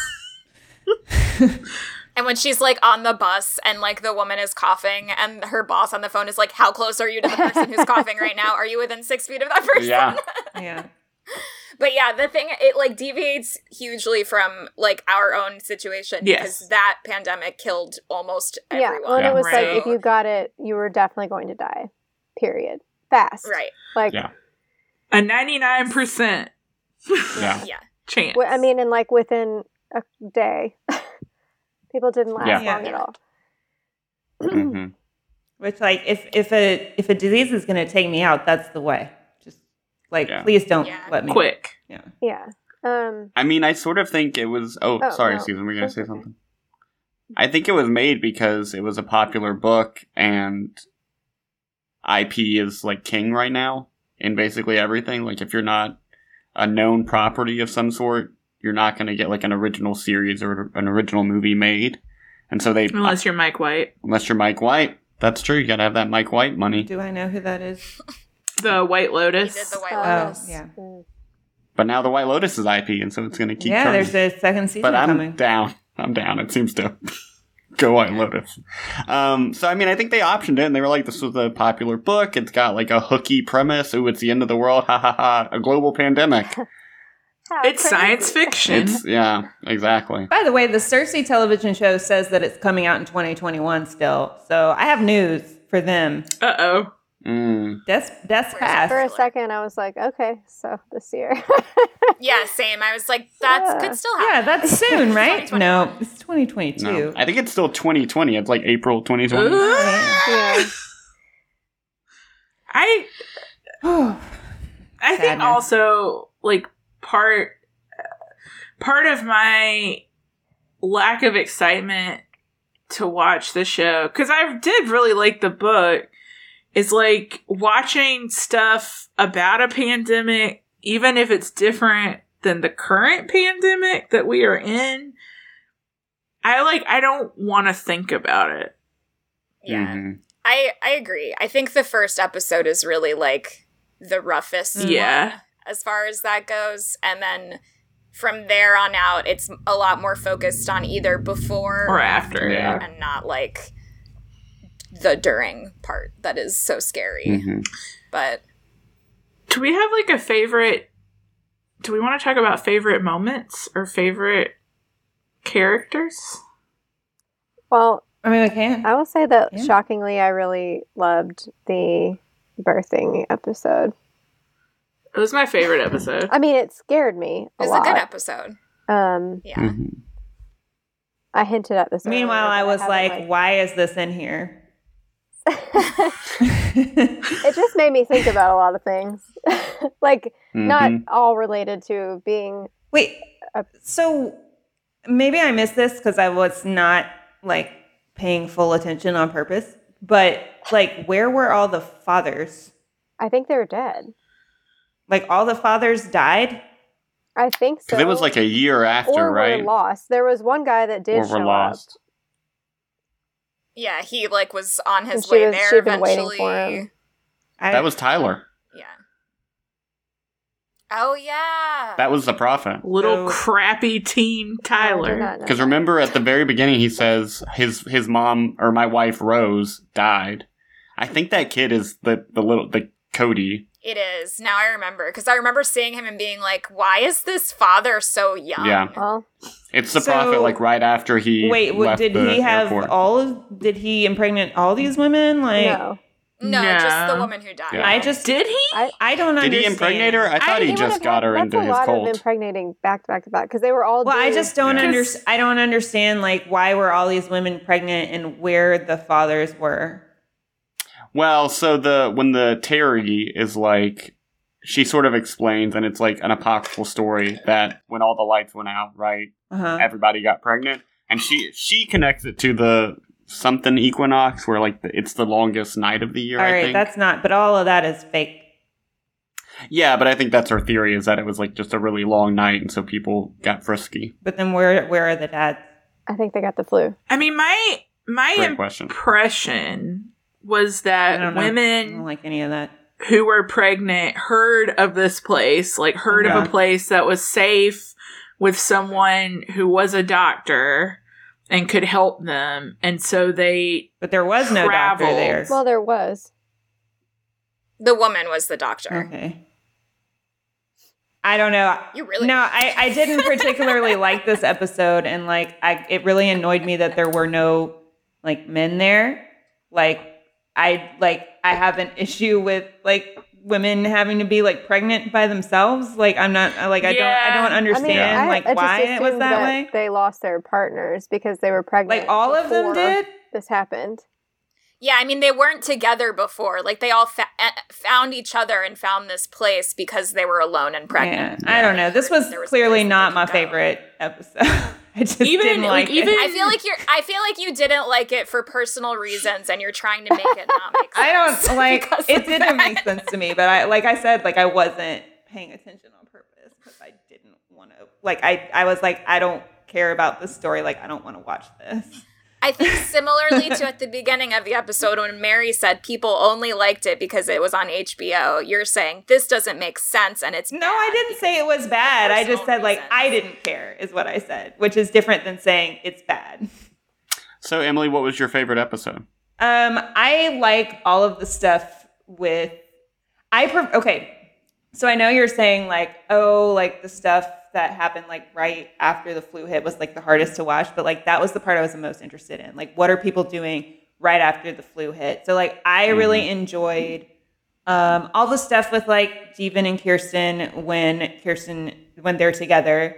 So, And when she's like on the bus and like the woman is coughing and her boss on the phone is like, how close are you to the person who's coughing right now? Are you within six feet of that person? Yeah. yeah. But yeah, the thing, it like deviates hugely from like our own situation Yes. because that pandemic killed almost Yeah, everyone. well, and Yeah. it was Right. like if you got it, you were definitely going to die. Period. Fast. Right. Like, Yeah. a ninety-nine percent Yeah. Yeah. chance. w- I mean, and like within a day, people didn't last Yeah. long at all. hmm Which, like, if, if a if a disease is going to take me out, that's the way. Just, like, Yeah. please don't Yeah. let me. Quick. Yeah. Yeah. Um. I mean, I sort of think it was. Oh, Oh, sorry, no. Susan. Were you gonna say That's okay. something? I think it was made because it was a popular book, and I P is like king right now in basically everything. Like, if you're not a known property of some sort, you're not going to get like an original series or an original movie made. And so they, Unless you're Mike White. unless you're Mike White, that's true. You got to have that Mike White money. Do I know who that is? The White He Lotus. did the White Oh, Lotus. yeah. mm. But now the White Lotus is I P, and so it's going to keep. Yeah, coming. there's a second season But I'm coming. down. I'm down. It seems to go White Lotus. Um, so, I mean, I think they optioned it, and they were like, this was a popular book. It's got, like, a hooky premise. Ooh, it's the end of the world. Ha, ha, ha. A global pandemic. How It's crazy. science fiction. It's, yeah, exactly. By the way, the Cersei television show says that it's coming out in twenty twenty-one still. So I have news for them. Uh-oh. Mm. That's that's Where's fast. For a second, I was like, okay, so this year. Yeah, same. I was like, that Yeah. could still Yeah, happen. that's soon, right? twenty No, twenty-one. it's twenty twenty-two. No. I think it's still twenty twenty. It's like April twenty twenty. yeah. I I think Sadness. also like part part of my lack of excitement to watch the show, because I did really like the book, is like watching stuff about a pandemic, even if it's different than the current pandemic that we are in. I like I don't want to think about it. Yeah. Mhm. I, I agree. I think the first episode is really like the roughest Yeah. one as far as that goes. And then from there on out, it's a lot more focused on either before Or after, yeah. and not like the during part that is so scary. Mhm. But Do we have like a favorite? Do we want to talk about favorite moments or favorite characters? Well, I mean, we can. I will say that Yeah. shockingly, I really loved the birthing episode. It was my favorite episode. I mean, it scared me a it was lot. a good episode. Um, Yeah. Mhm. I hinted at this. Meanwhile, earlier, I but was haven't, like, why is this in here? it just made me think about a lot of things, like not Mhm. all related to being. Wait, Uh, so maybe I missed this because I was not like paying full attention on purpose. But like, where were all the fathers? I think they're dead. Like, all the fathers died? I think so. Because it was like a year after, or right? were lost. There was one guy that did Or show were lost. Yeah, he like was on his And she way was- there she'd been waiting eventually. for him. I, That was Tyler. Yeah. Oh yeah. That was the prophet. Little So- crappy teen up. I did Tyler. not know Because that. remember at the very beginning he says his his mom or my wife Rose died. I think that kid is the the little the Cody. It is. Now I remember. Because I remember seeing him and being like, why is this father so young? Yeah. Well, It's the So- prophet, like, right after he Wait, what, left did the he have airport. all of? Did he impregnate all these women? Like, no. No, No. just the woman who died. Yeah. I just Did he? I, I don't Did understand. he impregnate her? I thought he, he just would've got had- her into That's a his lot cult. of impregnating back to back to back because they were all. Well, I dudes. just don't Yeah. understand. I don't understand like why were all these women pregnant and where the fathers were. Well, so the when the Terry is like, she sort of explains, and it's like an apocryphal story that when all the lights went out, right, Uh-huh. everybody got pregnant, and she she connects it to the something equinox, where like the, it's the longest night of the year. All I right, think. that's not. But all of that is fake. Yeah, but I think that's her theory, is that it was like just a really long night, and so people got frisky. But then where where are the dads? I think they got the flu. I mean, my my Great question. impression was I that don't know. I women don't like any of that. who were pregnant heard of this place, like heard Yeah. of a place that was safe with someone who was a doctor and could help them, and so they But there was no doctor Travel. there. Well, there was. The woman was the doctor. Okay. I don't know. You really? No, I, I didn't particularly like this episode, and like I it really annoyed me that there were no like men there. Like I like I have an issue with like women having to be like pregnant by themselves. Like I'm not like I Yeah. don't I don't understand I, like I just why it was assumed that, way. They lost their partners because they were pregnant. Like all of them before did. This happened. Yeah, I mean, they weren't together before. Like, they all fa- uh, found each other and found this place because they were alone and Yeah, pregnant. I don't know. This was There was a clearly place that not they my could go. favorite episode. I just Even- didn't like, like, even- it. I feel like you're. I feel like you didn't like it for personal reasons, and you're trying to make it not make sense. I don't like because it of didn't that. make sense to me, but I like I said, like I wasn't paying attention on purpose because I didn't want to like I I was like, I don't care about this story, like I don't want to watch this. I think similarly to at the beginning of the episode when Mary said people only liked it because it was on H B O, you're saying this doesn't make sense and it's No, I didn't say it was bad. I just personal said like reasons. I didn't care is what I said, which is different than saying it's bad. So, Emily, what was your favorite episode? Um, I like all of the stuff with I pre- okay. So I know you're saying like, oh, like the stuff that happened like right after the flu hit was like the hardest to watch, but like that was the part I was the most interested in. Like, what are people doing right after the flu hit? So like, I really enjoyed um, all the stuff with like Jeevan and Kirsten when Kirsten when they're together.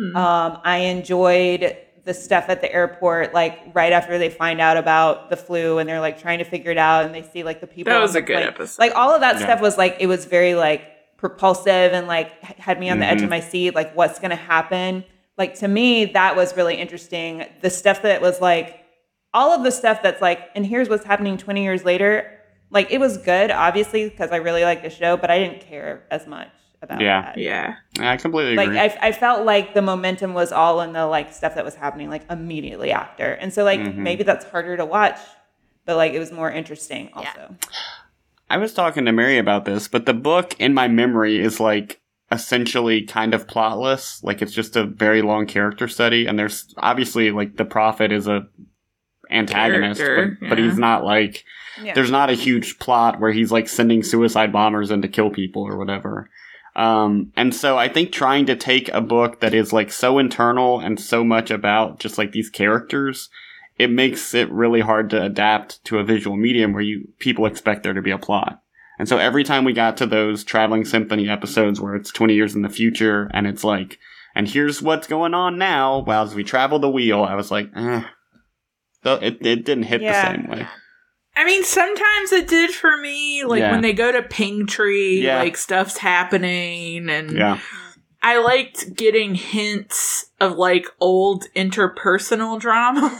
Um, I enjoyed the stuff at the airport, like right after they find out about the flu and they're like trying to figure it out and they see like the people. That on was the a good plane. episode. Like all of that Yeah. stuff was like, it was very like propulsive and like h- had me on the edge Mhm. of my seat. Like what's going to happen? Like to me, that was really interesting. The stuff that was like, all of the stuff that's like, and here's what's happening twenty years later. Like it was good, obviously, because I really liked the show, but I didn't care as much about Yeah. that. Yeah. I completely Like agree. I, I felt like the momentum was all in the like stuff that was happening like immediately after, and so like Mhm. maybe that's harder to watch, but like it was more interesting Yeah. also. I was talking to Mary about this, but the book in my memory is like essentially kind of plotless. Like it's just a very long character study, and there's obviously like the prophet is a antagonist, Character, but, but yeah. he's not like Yeah. there's not a huge plot where he's like sending suicide bombers in to kill people or whatever. Um, and so I think trying to take a book that is like so internal and so much about just like these characters, it makes it really hard to adapt to a visual medium where you people expect there to be a plot. And so every time we got to those Traveling Symphony episodes where it's twenty years in the future and it's like, and here's what's going on now, while as we travel the wheel, I was like, eh. Th- It, it didn't hit Yeah. the same way. I mean, sometimes it did for me. Like Yeah. when they go to Pinktree, Yeah. like stuff's happening, and Yeah. I liked getting hints of like old interpersonal drama.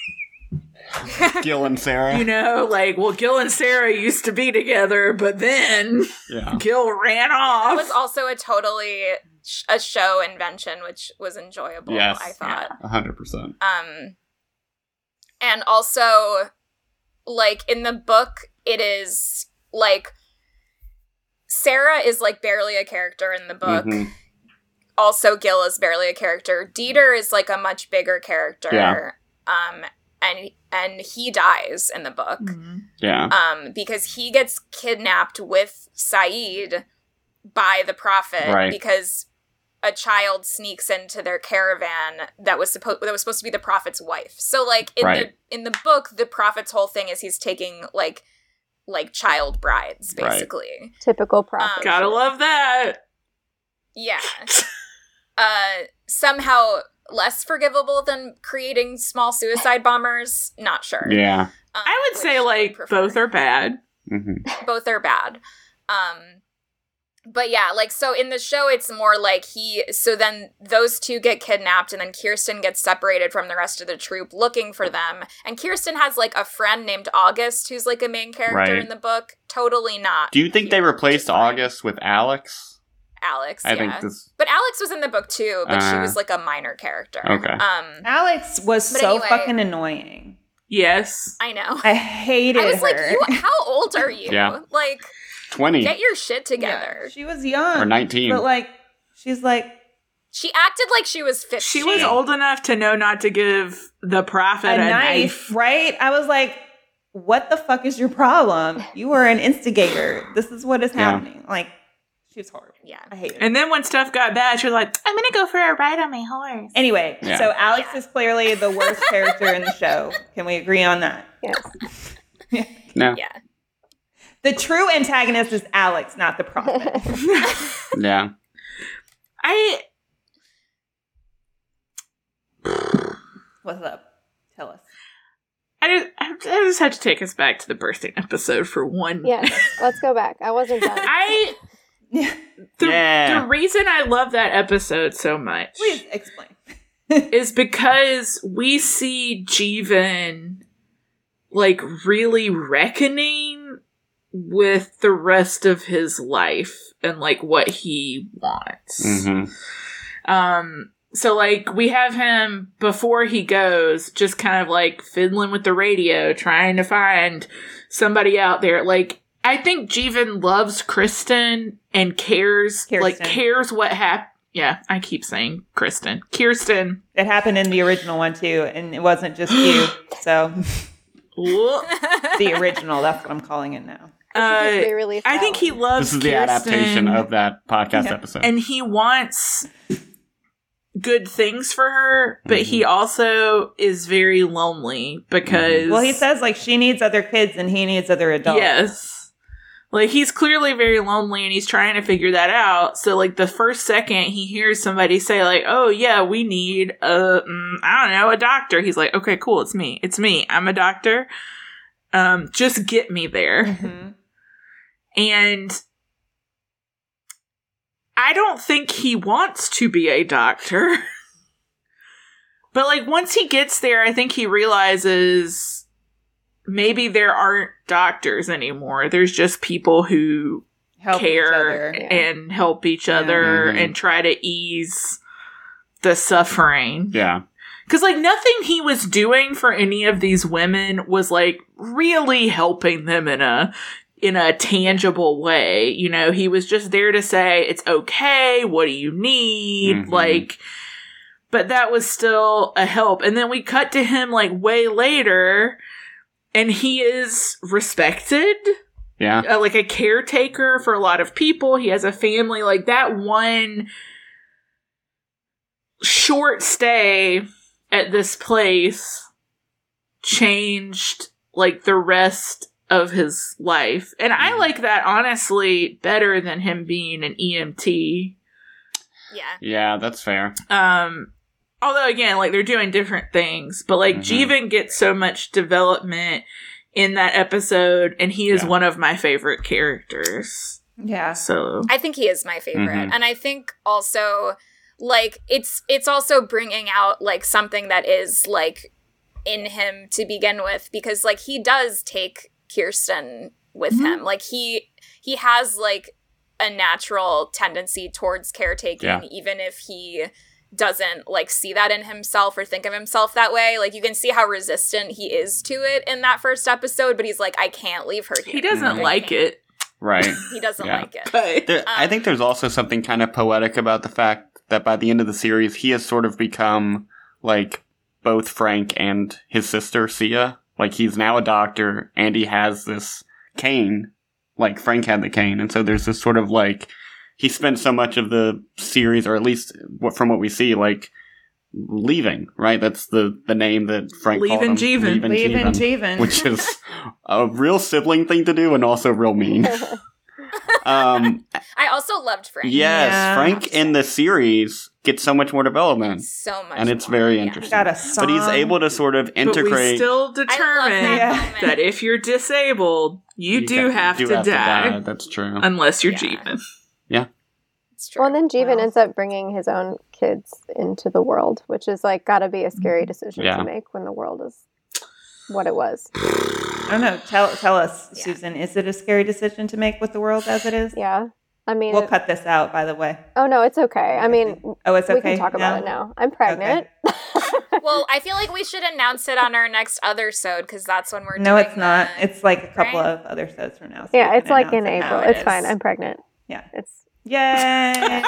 Gil and Sarah. You know, like, well, Gil and Sarah used to be together, but then Yeah. Gil ran It off. was also a totally sh- a show invention, which was enjoyable. Yes. I thought. A hundred percent. Um, and also, like in the book, it is like Sarah is like barely a character in the book. Mhm. Also, Gil is barely a character. Dieter is like a much bigger character. Yeah. Um, and and he dies in the book. Mm-hmm. Yeah. Um, because he gets kidnapped with Saeed by the Prophet Right. because a child sneaks into their caravan that was supposed that was supposed to be the Prophet's wife. So like in Right. the in the book, the Prophet's whole thing is he's taking like like child brides, Right. basically. Typical prophet. Gotta love that. Yeah. uh, somehow less forgivable than creating small suicide bombers. Not sure. Yeah. Um, I would say which like prefer. both are bad. hmm both are bad. Um, but yeah, like, so in the show, it's more like he, so then those two get kidnapped and then Kirsten gets separated from the rest of the troop looking for them. And Kirsten has like a friend named August who's like a main character Right. in the book. Totally not. Do you think they here, replaced which is fine. August with Alex? Alex, I yeah. think this. But Alex was in the book too, but she Uh, was like a minor character. okay. Um, Alex was But so anyway- fucking annoying. Yes. I know. I hated I was her. like, you, how old are you? Yeah. Like, twenty get your shit Yeah, together. she was young. or nineteen. But like, she's like, She acted like she was fifteen. She was old enough to know not to give the prophet a a, knife, knife. right? I was like, what the fuck is your problem? You are an instigator. This is what is Yeah. happening. Like, she was horrible. Yeah. I hate her. And then when stuff got bad, she was like, I'm gonna go for a ride on my horse. Anyway, Yeah. so Alex Yeah. is clearly the worst character in the show. Can we agree on that? Yes. No. Yeah. The true antagonist is Alex, not the prophet. Yeah. I What's up? Tell us. I just, I just had to take us back to the birthing episode for one. Yes. Let's go back. I wasn't done. I Yeah. the, Yeah. the reason I love that episode so much Please explain. is because we see Jeevan like really reckoning with the rest of his life and like what he wants. hmm Um, so like we have him before he goes, just kind of like fiddling with the radio, trying to find somebody out there. Like I think Jeevan loves Kristen and cares, like Kirsten. cares what happened. Yeah, I keep saying Kristen, Kirsten. It happened in the original one too, and it wasn't just you. So Whoa. the original, that's what I'm calling it now. Uh, Just re-release I that think he one. loves This is the Kirsten, adaptation of that podcast Yeah. episode. and he wants good things for her, but Mhm. he also is very lonely because Well, he says like she needs other kids and he needs other adults. yes, like he's clearly very lonely and he's trying to figure that out. So like the first second he hears somebody say like, "Oh yeah, we need a mm, I don't know a doctor," he's like, "Okay, cool, it's me, it's me, I'm a doctor. Um, just get me there." Mhm. And I don't think he wants to be a doctor. But like once he gets there, I think he realizes maybe there aren't doctors anymore. There's just people who Help each care other. Yeah. and help each other Mhm. and try to ease the suffering. yeah. Because, like, nothing he was doing for any of these women was, like, really helping them in a in a tangible way. You know, he was just there to say, it's okay, what do you need? Mhm. Like, but that was still a help. And then we cut to him, like, way later, and he is respected. Yeah. Uh, like a caretaker for a lot of people. He has a family. Like that one short stay at this place changed like the rest of his life. And I like that honestly better than him being an E M T. Yeah. Yeah, that's fair. Um, although again, like they're doing different things, but like Mhm. Jeevan gets so much development in that episode, and he is Yeah. one of my favorite characters. Yeah. So I think he is my favorite. Mhm. And I think also like it's it's also bringing out like something that is like in him to begin with, because like he does take Kirsten with Mhm. him. Like he he has like a natural tendency towards caretaking, Yeah. even if he doesn't like see that in himself or think of himself that way. Like you can see how resistant he is to it in that first episode, but he's like, I can't leave her here. he doesn't Mhm. like it. Right. He doesn't Yeah. like it. But There, I Um, think there's also something kind of poetic about the fact that by the end of the series, he has sort of become like both Frank and his sister, Sia. Like, he's now a doctor, and he has this cane, like Frank had the cane. And so there's this sort of, like, he spent so much of the series, or at least what, from what we see, like, leaving, right? That's the, the name that Frank Leaving called him. Jeevan. Leaving Leaving Jeevan. Jeevan. Which is a real sibling thing to do and also real mean. um, I also loved Frank. yes, Yeah. Frank in the series gets so much more development. So much And it's more, very yeah. interesting. Got a song. But he's able to sort of But we integrate. still determine that Yeah. moment. that if you're disabled, you, do, ca- have, do to, die, That's true. unless you're Yeah. Jeevan. It's true. Well, and then Jeevan Wow. ends up bringing his own kids into the world, which is like got to be a scary decision Yeah. to make when the world is what it was. I don't know. Tell tell us, Yeah. Susan. Is it a scary decision to make with the world as it is? Yeah. I mean, We'll it- cut this out, by the way. oh no, it's okay. I mean, Oh, it's okay. we can talk about it now. I'm pregnant. Well, I feel like we should announce it on our next other sode because that's when we're No, doing it's not. the- It's like a couple Right? of other shows from now. so Yeah, we it's can like in announce it April. now. it It's fine. is. I'm pregnant. Yeah. It's Yay!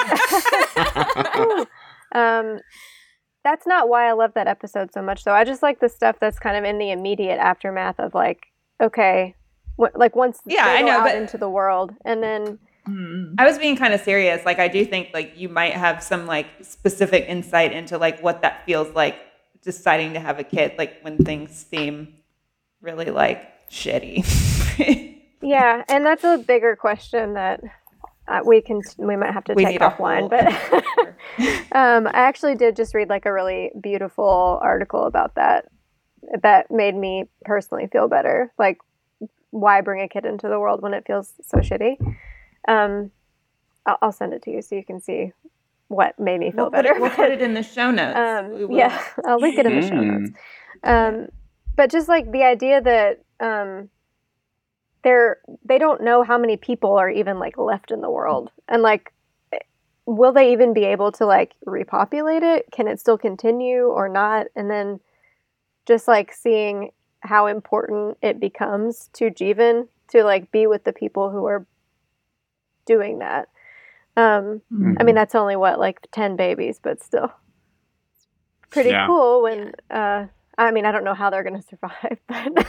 um that's not why I love that episode so much though. I just like the stuff that's kind of in the immediate aftermath of like, okay, wh- like once Yeah, they I go know, out but- into the world and then Mm. I was being kind of serious. Like, I do think like you might have some like specific insight into like what that feels like deciding to have a kid, like when things seem really like shitty. yeah, and that's a bigger question that uh, we can we might have to We take need a offline, whole but episode. um, I actually did just read like a really beautiful article about that that made me personally feel better. Like, why bring a kid into the world when it feels so shitty? Um, I'll, I'll send it to you so you can see what made me feel We'll put, better. it, we'll put it in the show notes. We um, will. yeah, I'll link it in the show Mm. notes. Um, but just like the idea that um, they're they don't know how many people are even like left in the world, and like, will they even be able to like repopulate it? Can it still continue or not? And then just like seeing how important it becomes to Jeevan to like be with the people who are doing that. Um, Mm. I mean, that's only what, like ten babies, but still pretty Yeah. cool when, uh, I mean, I don't know how they're going to survive, but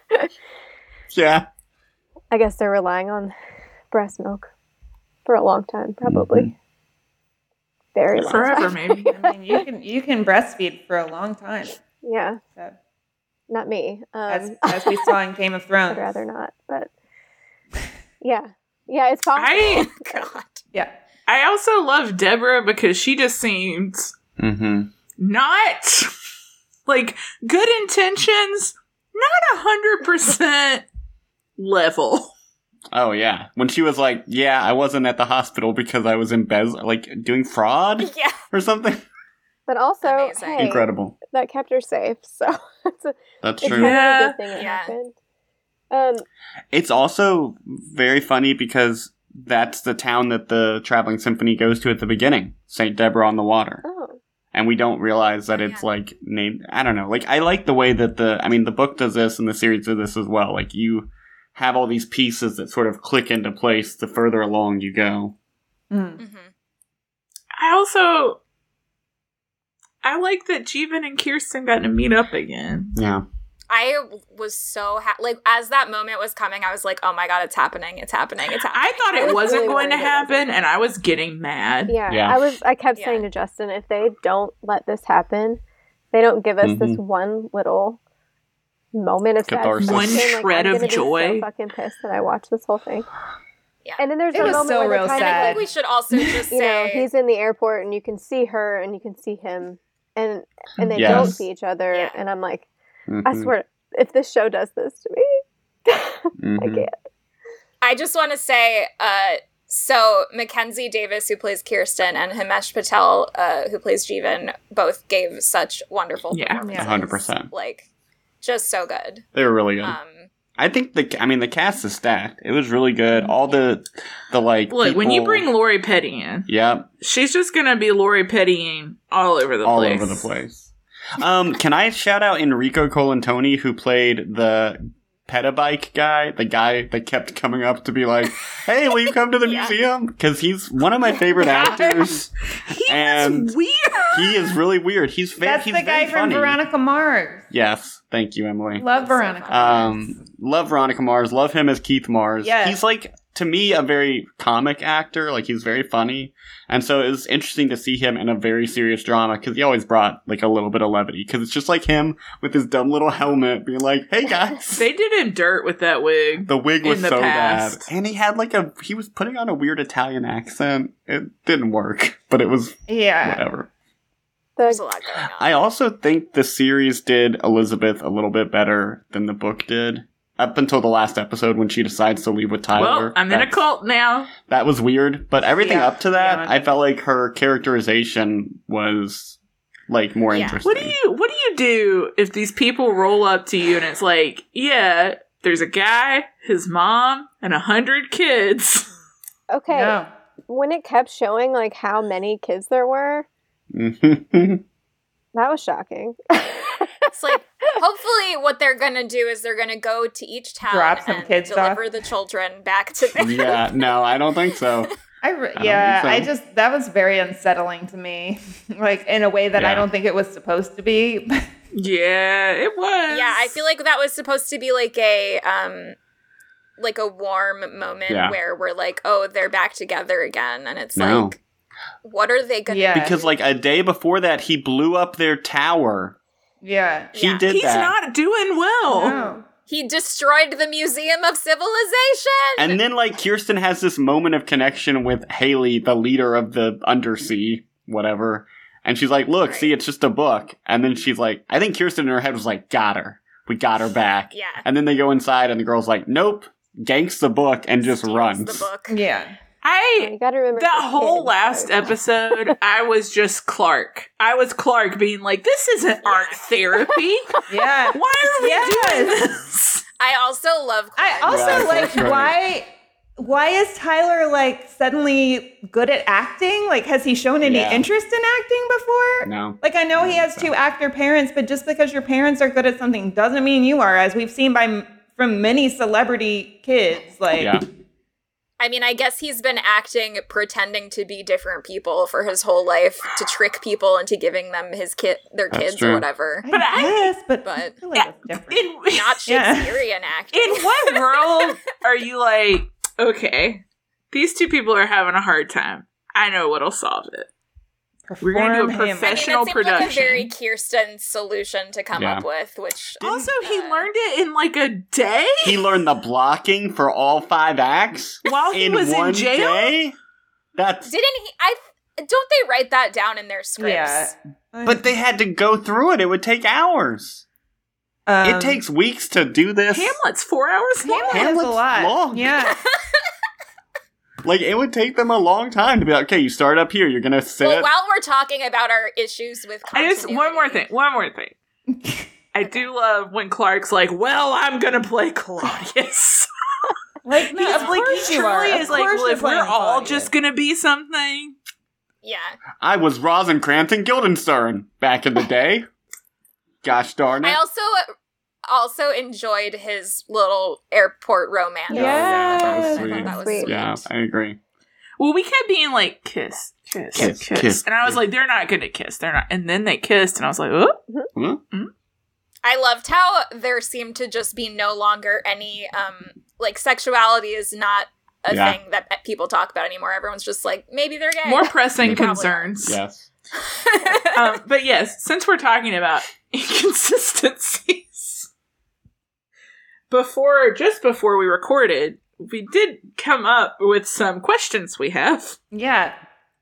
Yeah. I guess they're relying on breast milk for a long time, probably. Mm-hmm. Very long Forever, time. maybe. I mean, you can you can breastfeed for a long time. Yeah, So, not me. Um, as, as we saw in Game of Thrones. I'd rather not, but yeah. Yeah, it's possible. I God. Yeah. I also love Deborah because she just seems Mm-hmm. not like good intentions, not a hundred percent level. Oh, yeah. When she was like, yeah, I wasn't at the hospital because I was embezzling, like, doing fraud Yeah. or something. But also, Amazing. hey, Incredible. that kept her safe, so it's, a, That's it's true. kind Yeah. of a good thing it Yeah. happened. Um, It's also very funny because that's the town that the Traveling Symphony goes to at the beginning, Saint Deborah on the Water. oh, And we don't realize that Oh, it's yeah. like named, I don't know. Like, I like the way that the, I mean, the book does this and the series does this as well. Like, you have all these pieces that sort of click into place the further along you go. Mm. hmm I also I like that Jeevan and Kirsten got to meet up again. Yeah. I was so ha- like as that moment was coming, I was like, "Oh my god, it's happening! It's happening! It's happening!" I thought I it was wasn't really going to worried it happen, wasn't. and I was getting mad. yeah. Yeah. I was. I kept Yeah. saying to Justin, if they don't let this happen, they don't give us Mm-hmm. this one little moment of Catharsis. satisfaction, One like, shred I'm of gonna be joy. So fucking pissed that I watched this whole thing. Yeah. And then there's It a was moment so where they real kind And of I sad. think we should also just you know, say, he's in the airport and you can see her and you can see him and and they Yes. don't see each other Yeah. and I'm like, Mhm. I swear, if this show does this to me, I Mhm. can't. I just want to say, uh, so Mackenzie Davis, who plays Kirsten, and Himesh Patel, uh, who plays Jeevan, both gave such wonderful Yeah. performances. one hundred percent. Like, just so good. They were really good. Um, I think the, I mean, the cast is stacked. It was really good. All the, the like, Look, when you people- bring Lori Petty in, Yep, she's just gonna be Lori Pettying all over the all place. over the place. Um, can I shout out Enrico Colantoni, who played the petabike guy, the guy that kept coming up to be like, "Hey, will you come to the Yeah. museum?" Because he's one of my favorite actors. He And was weird. He is really weird. He's fa- That's he's the guy very from funny. Veronica Mars. Yes, thank you, Emily. Love Veronica Mars. Um, love Veronica Mars. Love him as Keith Mars. Yes. He's like, to me, a very comic actor. Like, he's very funny. And so it was interesting to see him in a very serious drama because he always brought like a little bit of levity because it's just like him with his dumb little helmet being like, hey guys. They did him dirt with that wig. The wig was in the so past. bad. And he had like a, he was putting on a weird Italian accent. It didn't work, but it was Yeah. whatever. There's The, a lot going on. I also think the series did Elizabeth a little bit better than the book did. Up until the last episode when she decides to leave with Tyler. Well, I'm in a That's- cult now. That was weird, but everything Yeah. up to that, Yeah. I felt like her characterization was like more Yeah. interesting. What do you What do you do if these people roll up to you and it's like, yeah, there's a guy, his mom, and a hundred kids. okay, No. when it kept showing like how many kids there were, Mhm. that was shocking. It's like, hopefully what they're going to do is they're going to go to each town Drop some and kids deliver off. the children back to them. Yeah, no, I don't think so. I re- I don't yeah, think so. I just that was very unsettling to me, like in a way that I Yeah. don't think it was supposed to be. Yeah, it was. Yeah, I feel like that was supposed to be like a um like a warm moment Yeah. where we're like, oh, they're back together again, and it's No. like, what are they gonna Yeah. Because like a day before that, he blew up their tower. yeah, He Yeah. did He's that. not doing well. no. He destroyed the Museum of Civilization. And then like Kirsten has this moment of connection with Haley, the leader of the undersea, whatever. And she's like, look, Right. see, it's just a book. And then she's like, I think Kirsten in her head was like, got her. We got her back. Yeah. And then they go inside and the girl's like, nope, ganks the book and just Steals runs. the book. Yeah, I You gotta remember that the whole kids, last like- episode, I was just Clark. I was Clark being like, this isn't art therapy. yeah. Why are we Yes. doing this? I also love I Clark. also Yeah, like that's right. why. Why is Tyler like suddenly good at acting? Like, has he shown any Yeah. interest in acting before? No. Like, I know he has two actor parents, but just because your parents are good at something doesn't mean you are, as we've seen by m- from many celebrity kids. Like, Yeah. I mean, I guess he's been acting, pretending to be different people for his whole life to trick people into giving them his kid, their That's kids true. or whatever. I But I- guess, but, but- I feel like it's different. In, Not Yeah. Shakespearean acting. in what world are you like, okay, these two people are having a hard time. I know what'll solve it. We're gonna do a Perform him. I mean, professional that seemed like a production. very Kirsten solution to come Yeah. up with, which Also, he uh, learned it in like a day He learned the blocking for all five acts while he in was one in jail. day. That's didn't he? I don't they write that down in their scripts? Yeah. but they had to go through it. It would take hours. Um, it takes weeks to do this. Hamlet's four hours long. Hamlet is a Hamlet's lot. long. Yeah. Like it would take them a long time to be like, okay, you start up here. You're gonna sit. Well, while we're talking about our issues with I continuity, just one more thing. One more thing. I do love when Clark's like, "Well, I'm gonna play Claudius." Like, no, He's of like, course he you are. truly Of is like, course well, you're if we're playing all Claudius. just gonna be something, Yeah, I was Rosencrantz and Guildenstern back in the day. Gosh darn it! I also also enjoyed his little airport romance. Yeah. that was I sweet. thought that was Sweet. sweet. Yeah, I agree. well, we kept being like, "Kiss, kiss, Kiss, kiss,", kiss, and I was kiss. like, "They're not gonna kiss. They're not." And then they kissed, and I was like, "Oh, Huh? I loved how there seemed to just be no longer any um like sexuality is not a Yeah. thing that people talk about anymore. Everyone's just like, maybe they're gay. more pressing They probably concerns." Yes. um, but yes, since we're talking about inconsistencies, before just before we recorded, we did come up with some questions we have. Yeah.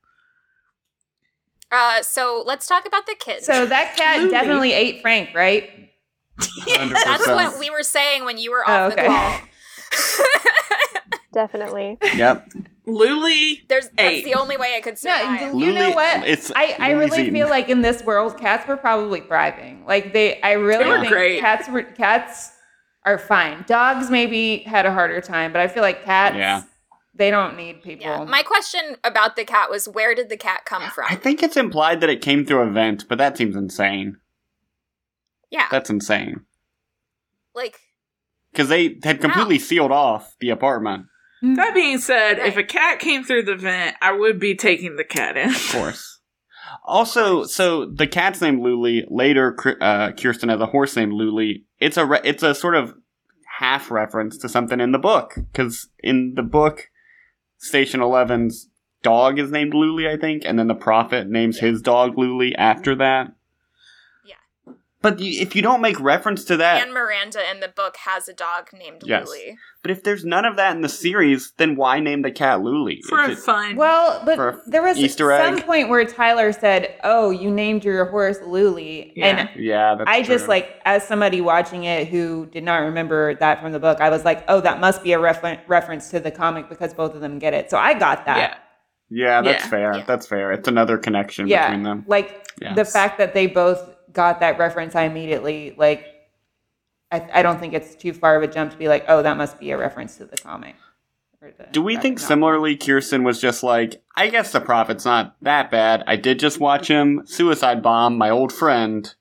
Uh, so let's talk about the kids. So that cat Louie. definitely ate Frank, right? one hundred percent. That's what we were saying when you were Oh, off okay. the call. Definitely. Yep. Luli, There's that's Eight. the only way I could No, survive. you know Louis- what? it's I, I Louis really Eaton. feel like in this world, cats were probably thriving. Like they, I really They were think great. cats were cats are fine. Dogs maybe had a harder time, but I feel like cats, Yeah. they don't need people. Yeah. My question about the cat was, where did the cat come from? I think it's implied that it came through a vent, but that seems insane. yeah, That's insane. like Because they had completely sealed off the apartment, that being said, if a Right. cat came through the vent, I would be taking the cat in. of course. Also, so the cat's named Luli. Later, uh, Kirsten has a horse named Luli. It's a re- it's a sort of half reference to something in the book, because in the book, Station Eleven's dog is named Luli, I think, and then the prophet names his dog Luli after that. Yeah. But you, if you don't make reference to that... And Miranda in the book has a dog named yes. Luli. But if there's none of that in the series, then why name the cat Luli? For Is it- fun. Well, but For there was Easter some egg. point where Tyler said, "Oh, you named your horse Luli," Yeah. and Yeah, that's I true. just like, as somebody watching it who did not remember that from the book, I was like, "Oh, that must be a refer- reference to the comic because both of them get it." So I got that. yeah. Yeah, that's Yeah. fair. Yeah. That's fair. It's another connection Yeah, between them. like Yes. the fact that they both got that reference, I immediately like. I, I don't think it's too far of a jump to be like, "Oh, that must be a reference to the comic." or the Do we graphic think novel. similarly Kirsten was just like, I guess the prophet's not that bad. I did just watch him suicide bomb my old friend.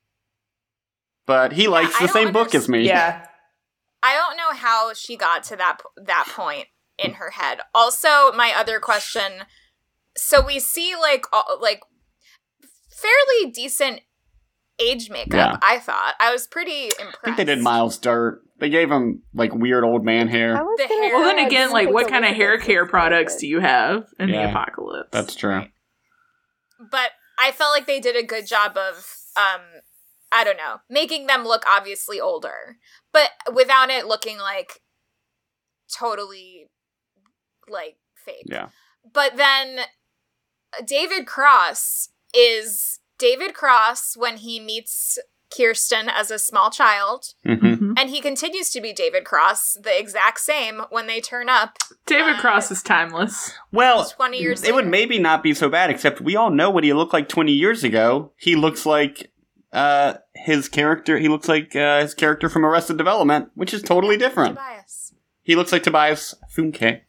But he likes I the don't same book as me. Yeah, I don't know how she got to that p- that point in her head. Also, my other question, so we see like all, like fairly decent age makeup, Yeah. I thought. I was pretty impressed. I think they did Miles dirt. They gave him like weird old man I hair. was The gonna hair- Well, say, then I again, didn't like, think what kind of hair Elizabeth care was products good. do you have in Yeah. the apocalypse? That's true. But I felt like they did a good job of um I don't know, making them look obviously older, but without it looking like totally like fake. Yeah. But then David Cross is David Cross when he meets Kirsten as a small child, hmm Mhm. and he continues to be David Cross, the exact same when they turn up David Uh, Cross is timeless. Well, twenty years it later. would maybe not be so bad, except we all know what he looked like twenty years ago. He looks like uh, his character. He looks like uh, his character from Arrested Development, which is totally different. Tobias. He looks like Tobias Funke.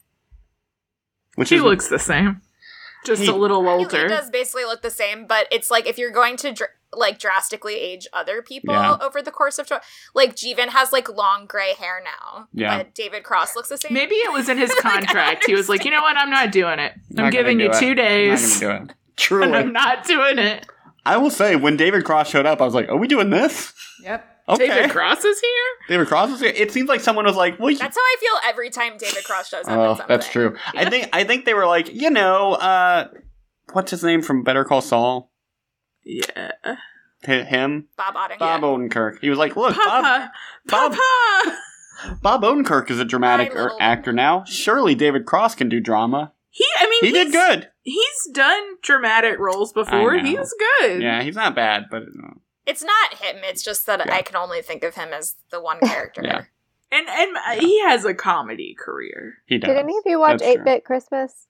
Which He is looks the same. Just He- a little He, he older. does basically look the same, but it's like if you're going to dr- like drastically age other people Yeah. over the course of tw- like Jeevan has like long gray hair now, Yeah. but David Cross looks the same. Maybe it was in his Like, I contract. He was like, you know what? I'm not doing it. Not I'm gonna giving do you it. two Not days. gonna do it. And Truly. I'm not doing it. I will say, when David Cross showed up, I was like, are we doing this? yep. Okay. David Cross is here? David Cross is here. It seems like someone was like, well, you- That's how I feel every time David Cross shows up. in oh, something. that's true. I think I think they were like, you know, uh, what's his name from Better Call Saul? Yeah. H- him? Bob Odenkirk. Bob Odenkirk. He was like, look, Bob, Papa! Bob, Papa! Bob Odenkirk is a dramatic My er- little- actor now. Surely David Cross can do drama. He, I mean, He did he's- good. He's done dramatic roles before. I know. He's good. Yeah, he's not bad, but uh, It's not him. It's just that Yeah. I can only think of him as the one character. Yeah. And and uh, he has a comedy career. he does. Did any of you watch That's true. eight bit Christmas?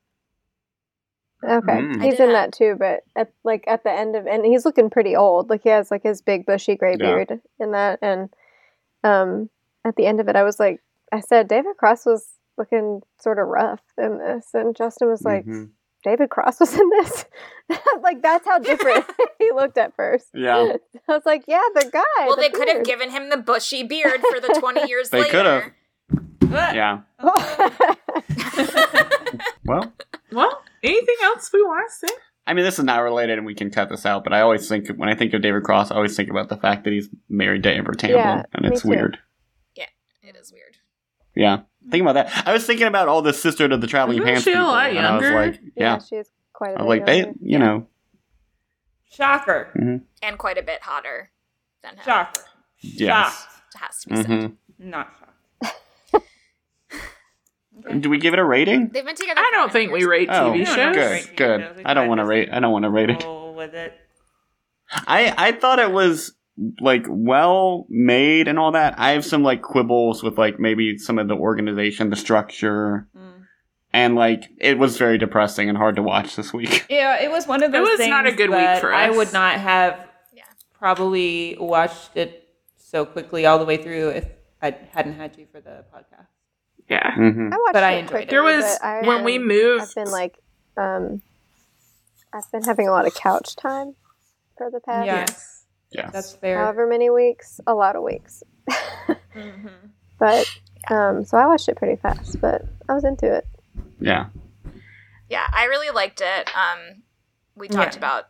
Okay, Mm. I he's did in not. that too, but at like at the end of, and he's looking pretty old. Like he has like his big bushy gray Yeah. beard in that, and um, at the end of it, I was like, I said David Cross was looking sort of rough in this, and Justin was like, Mhm. David Cross was in this. Like that's how different he looked at first. Yeah. I was like, yeah, the guy. Well, the they could have beard. given him the bushy beard for the twenty years They later. could've. But- Yeah. Well, Well, anything else we want to say? I mean, this is not related, and we can cut this out. But I always think when I think of David Cross, I always think about the fact that he's married to Amber Tamblyn, Yeah, and me it's too. weird. It is weird. Yeah. Think about that. I was thinking about all the Sister to the Traveling Isn't Pants she a people, lot and I was younger? like, yeah. she's quite a I bit was like, they, younger. you know, Shocker. And quite a bit hotter than him. Shocker. yes. Shocked. It has to be said. hmm Not shocked. Do we give it a rating? They've been together. I for don't many think we years. rate Oh, T V No, no, shows. no. good, good. I don't want to rate. I don't want to rate it. Roll with it. I I thought it was like well made and all that. I have some like quibbles with like maybe some of the organization, the structure, Mm. and like it was very depressing and hard to watch this week. Yeah, it was one of It those was things not a good week that for I us. would not have Yeah. probably watched it so quickly all the way through if I hadn't had to for the podcast. Yeah. Mm-hmm. I watched But I it enjoyed it. quickly, There was, but I when we am- moved, I've been like, um, I've been having a lot of couch time for the past Yeah. yes. Yes. That's fair. however many weeks, a lot of weeks. hmm But um, so I watched it pretty fast, but I was into it. Yeah. Yeah, I really liked it. Um, we talked Yeah. about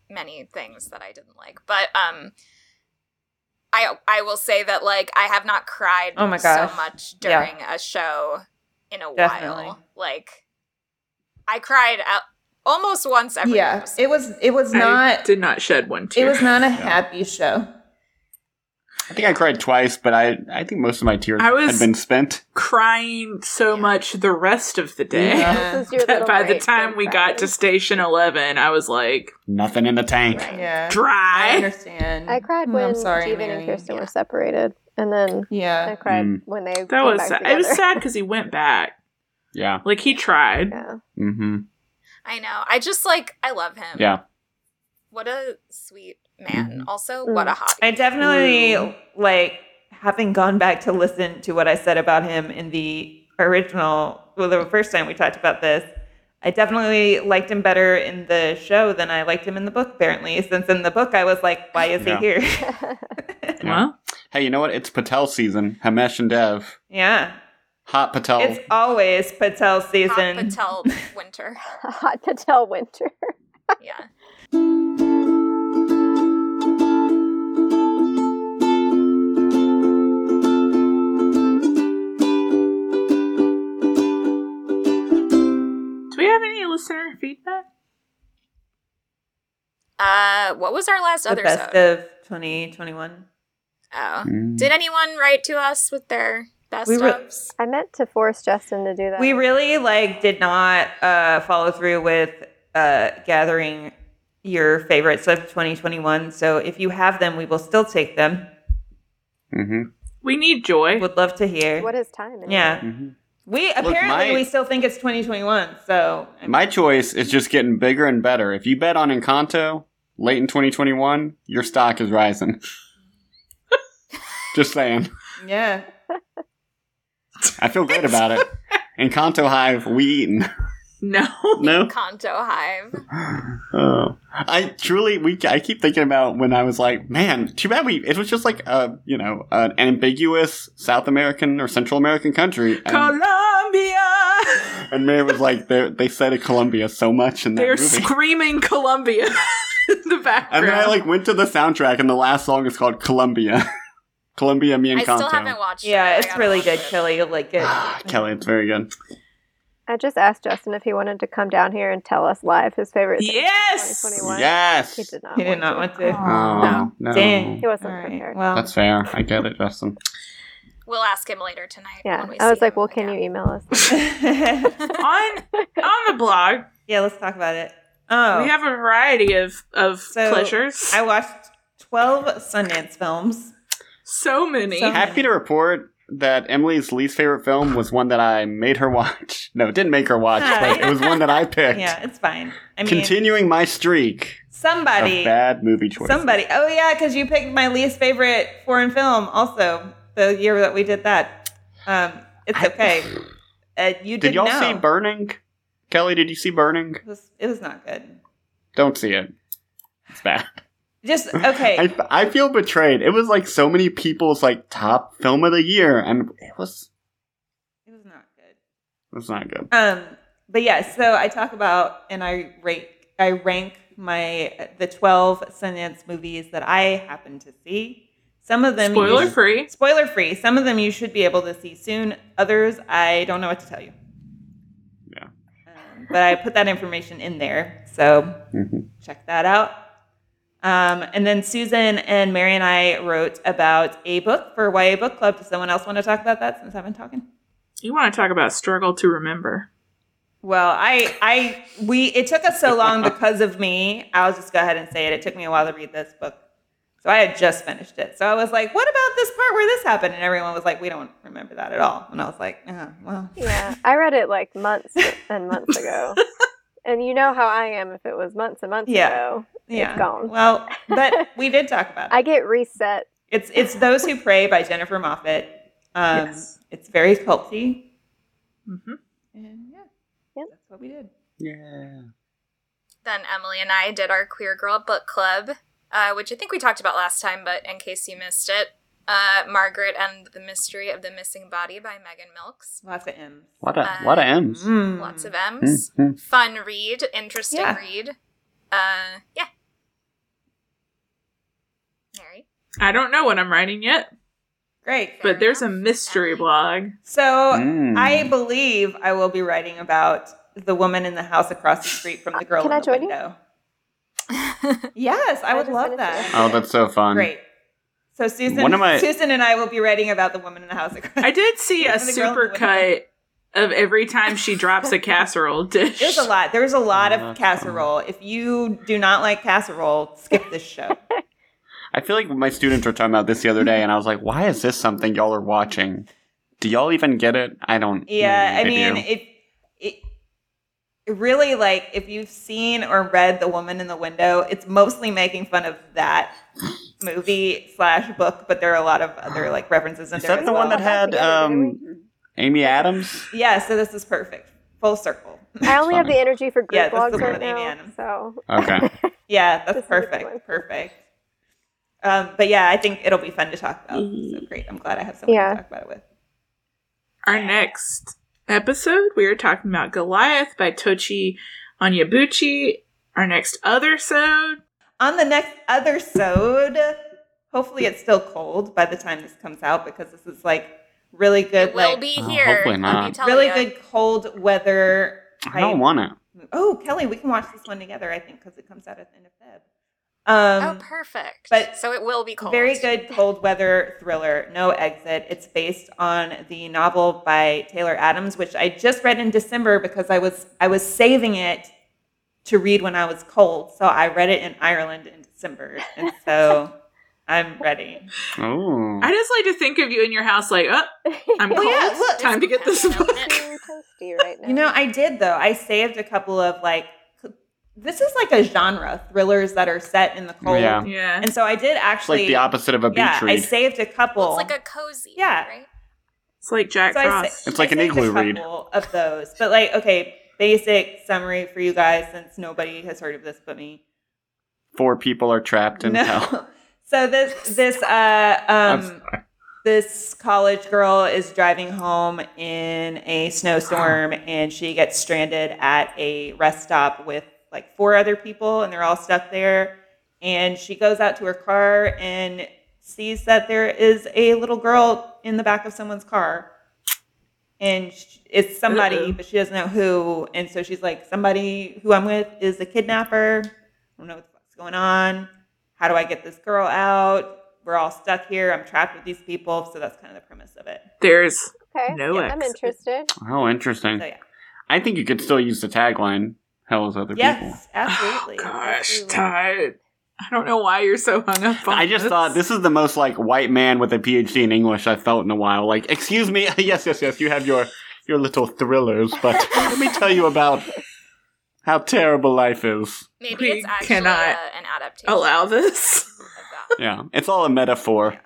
many things that I didn't like. But um, I I will say that like I have not cried Oh my gosh. so much Yeah. during a show in a Definitely. while. Like I cried out almost once every Yeah, episode. it was it was I not did not shed one it tear. was not a happy show. I think I cried twice, but I, I think most of my tears I was- had been spent. crying so much the rest of the day. Yeah. This is your that little by the break time from we got to crying. Station eleven, I was like, Nothing in the tank. Yeah. I dry. understand. I cried Mm, when I'm sorry, Steven Mary. and Kirsten Yeah. were separated, and then I Yeah. cried Mm. when they That came was back sad. together. It was sad because he went back. Yeah. Like, he tried. Yeah. Mm-hmm. I know. I just like I love him. Yeah. What a sweet man. Mhm. Also, Mm. what a hobby. I definitely Mm. like having gone back to listen to what I said about him in the original, well, the first time we talked about this. I definitely liked him better in the show than I liked him in the book, apparently. Since in the book, I was like, why is Yeah. he here? Yeah. Well, Hey, you know what? It's Patel season. Hamesh and Dev. Yeah. Hot Patel. It's always Patel Hot season. Patel winter. Hot Patel winter. Yeah. do we have any listener feedback? Uh, what was our last The other best episode? of twenty twenty-one. Oh, Mm. did anyone write to us with their best We re- ofs? I meant to force Justin to do that. We really like did not uh, follow through with uh, gathering your favorites of twenty twenty-one. So if you have them, we will still take them. Mm-hmm. We need joy. Would love to hear. What is time? anyway? Yeah. Mm-hmm. We apparently my- we still think it's twenty twenty-one. So I mean, My choice is just getting bigger and better. If you bet on Encanto late in twenty twenty-one, your stock is rising. Just saying. yeah. I feel great about it. Encanto Hive, we eaten. No. No? Kanto Hive. Oh. I truly, we. I keep thinking about when I was like, man, too bad we, it was just like, a, you know, an ambiguous South American or Central American country. And, Colombia! and Mary was like, they they said of Colombia so much in that They're movie. screaming Colombia in the background. And then I like went to the soundtrack and the last song is called Columbia. Columbia, me and I still Kanto. haven't watched it. Yeah, I it's gotta really watch good, it. Kelly. You'll like it. Kelly, it's very good. I just asked Justin if he wanted to come down here and tell us live his favorite things Yes! of twenty twenty-one. Yes! He did not. He did not want to. Oh, No. no. Dang. He wasn't All right. prepared. Well, That's fair. I get it, Justin. We'll ask him later tonight. Yeah, when we I was see like, him well, can again. you email us? on, on the blog, yeah, let's talk about it. Oh, we have a variety of, of So, pleasures. I watched twelve Sundance films. so many. So- Happy to report that Emily's least favorite film was one that I made her watch. No, didn't make her watch, but it was one that I picked. Yeah, it's fine. I mean, Continuing my streak somebody, of bad movie choices. somebody. Oh yeah, because you picked my least favorite foreign film. Also, the year that we did that. Um, it's I- okay. Uh, you Did did y'all know. see Burning? Kelly, did you see Burning? It was, it was not good. Don't see it. It's bad. Just okay. I, I feel betrayed. It was like so many people's like top film of the year, and it was it was not good. it was not good. Um, but yeah, so I talk about and I rate, I rank my the twelve Sundance movies that I happen to see. Some of them you Spoiler should- free. spoiler free. Some of them you should be able to see soon. Others I don't know what to tell you. Yeah. Um, but I put that information in there, so Mhm. check that out. Um, and then Susan and Mary and I wrote about a book for Y A Book Club. Does someone else want to talk about that since I've been talking? You want to talk about struggle to remember. Well, I, I, we, it took us so long because of me. I'll just go ahead and say it. It took me a while to read this book. So I had just finished it. So I was like, what about this part where this happened? And everyone was like, we don't remember that at all. And I was like, oh, well. Yeah, I read it like months and months ago. And you know how I am if it was months and months Yeah. ago. Yeah. It's gone. Well, but we did talk about it. I get reset. It's it's Those Who Pray by Jennifer Moffat. Um, Yes. It's very culty. Mm-hmm. And yeah, Yep. that's what we did. Yeah. Then Emily and I did our Queer Girl Book Club, uh, which I think we talked about last time, but in case you missed it, uh, Margaret and the Mystery of the Missing Body by Megan Milks. Lots of M's. What a what a M's. Mm. Lots of M's. Mhm. Fun read, interesting Yeah. read. Uh, yeah. Mary? I don't know what I'm writing yet, Great. but there's a mystery blog. So Mm. I believe I will be writing about the woman in the house across the street from the girl Can in I the join you? window. Yes, I I would just love finished that. it. Oh, that's so fun. Great. So Susan, One of my- Susan and I will be writing about the woman in the house across. I did see a The girl in the window. supercut of every time she drops a casserole dish. There's a lot. There's a lot Oh, of that's casserole. If you do not like casserole, skip this show. I feel like my students were talking about this the other day, and I was like, why is this something y'all are watching? Do y'all even get it? I don't. Yeah, I maybe they mean, do. it, it it really, like, if you've seen or read The Woman in the Window, it's mostly making fun of that movie slash book, but there are a lot of other, like, references in Is there that as the well. one that had Together, didn't um, Amy Adams? Yeah, so this is perfect. Full circle. I only have funny. the energy for group Yeah, that's the blogs one right with Amy now, Adams. so Okay. Yeah, This that's is a good one. perfect. Perfect. Um, but yeah, I think it'll be fun to talk about. So great. I'm glad I have someone Yeah. to talk about it with. Our next episode, we are talking about Goliath by Tochi Onyebuchi. Our next other sode, On the next other sode, hopefully it's still cold by the time this comes out because this is like really good, It will like be Oh, here. hopefully let not. me tell really ya. good cold weather. I don't want it. Oh, Kelly, we can watch this one together. I think because it comes out at the end of Feb. Um, Oh, perfect. but so it will be cold. Very good cold weather thriller, No Exit. It's based on the novel by Taylor Adams, which I just read in December because I was I was saving it to read when I was cold. So I read it in Ireland in December, and so I'm ready. Oh. I just like to think of you in your house like, oh, I'm Well, cold. yeah, look. Time to get this It's book. feeling toasty right now. You know, I did though. I saved a couple of like this is like a genre thrillers that are set in the cold. Yeah. Yeah. And so I did It's actually like the opposite of a beach yeah, I read. saved a couple. Well, it's like a cozy. Yeah. Right? It's like Jack So I Frost. sa- It's like I an saved igloo a read. couple of those. But like, okay, basic summary for you guys since nobody has heard of this but me. Four people are trapped in hell. No. So this this uh I'm um sorry. this college girl is driving home in a snowstorm and she gets stranded at a rest stop with like four other people and they're all stuck there. And she goes out to her car and sees that there is a little girl in the back of someone's car. And sh- it's somebody, Uh-oh. but she doesn't know who. And so she's like, somebody who I'm with is a kidnapper. I don't know what the fuck's going on. How do I get this girl out? We're all stuck here. I'm trapped with these people. So that's kind of the premise of it. There's Okay, no I'm exit. interested. Oh, interesting. So yeah. I think you could still use the tagline, hell is other people. Yes, absolutely. Oh, gosh, Absolutely. Todd. I don't know why you're so hung up on I just thought this is the most like white man with a P H D in English I felt in a while. Like, excuse me, yes, yes, yes, you have your your little thrillers, but let me tell you about how terrible life is. Maybe We it's actually cannot a, an adaptation. allow this. of that. Yeah, it's all a metaphor.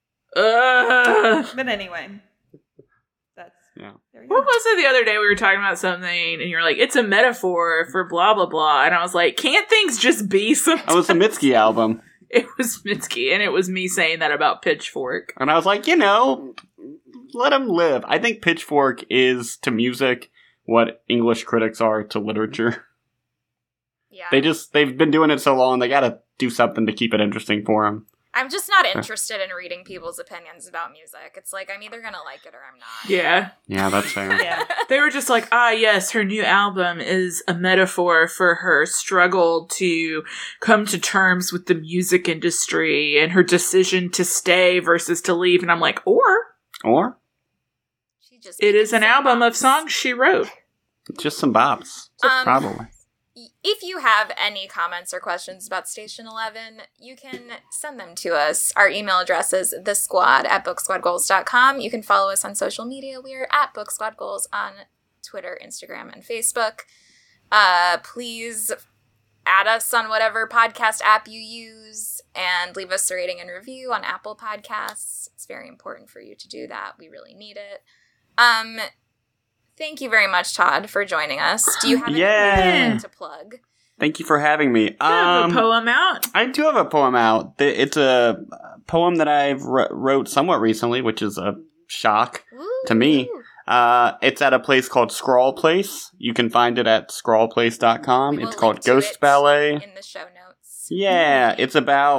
Ugh. But anyway, that's Yeah. there we go. What was it the other day? We were talking about something, and you're like, "It's a metaphor for blah blah blah," and I was like, "Can't things just be something?" Oh, it's a Mitski album. It was Mitski, and it was me saying that about Pitchfork. And I was like, you know, let him live. I think Pitchfork is to music what English critics are to literature. Yeah. They just, they've been doing it so long, they gotta do something to keep it interesting for them. I'm just not interested in reading people's opinions about music. It's like I'm either gonna like it or I'm not. Yeah, Yeah, that's fair. Yeah. they were just like, "Ah, yes, her new album is a metaphor for her struggle to come to terms with the music industry and her decision to stay versus to leave," and I'm like, "Or Or, She just it is an some album of bops. songs she wrote." just some bops. Um, Probably. If you have any comments or questions about Station eleven, you can send them to us. Our email address is thesquad at booksquadgoals dot com. You can follow us on social media. We are at booksquadgoals on Twitter, Instagram, and Facebook. Uh, please add us on whatever podcast app you use and leave us a rating and review on Apple Podcasts. It's very important for you to do that. We really need it. Um... Thank you very much, Todd, for joining us. Do you have anything Yeah. to plug? Thank you for having me. I have Um, a poem out. I do have a poem out. Th- It's a poem that I wrote somewhat recently, which is a shock to me. Uh, it's at a place called Scrawl Place. You can find it at scrawl place dot com. We will It's called link to Ghost it Ballet. in the show notes. Yeah, it's about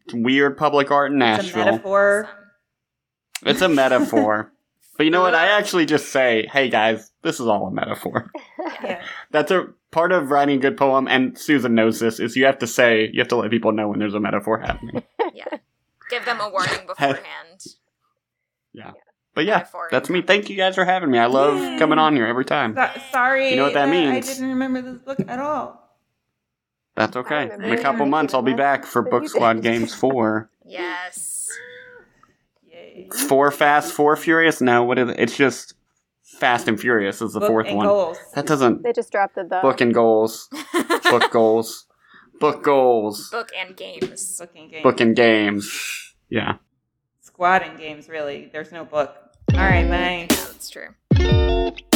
weird public art in It's a Nashville. metaphor. It's a metaphor. But you know what? I actually just say, hey guys, this is all a metaphor. Yeah. That's a part of writing a good poem, and Susan knows this, is you have to say, you have to let people know when there's a metaphor happening. Yeah. Give them a warning beforehand. Yeah. But yeah, Metaphor. that's me. Thank you guys for having me. I love Yay. coming on here every time. So- sorry. You know what that means. I didn't remember this book at all. That's okay. remember In a couple it. months, I'll be back for But Book you Squad did. Games four. Yes. Yay. Four Fast, Four Furious? No, what is it? It's just Fast and Furious is the Book fourth and one. goals. That doesn't... They just dropped the the. Book and goals. Book goals. Book goals. Book and games. Booking games. Book and games. Yeah. Squad and games, really. There's no book. All right, bye. Yeah, that's true.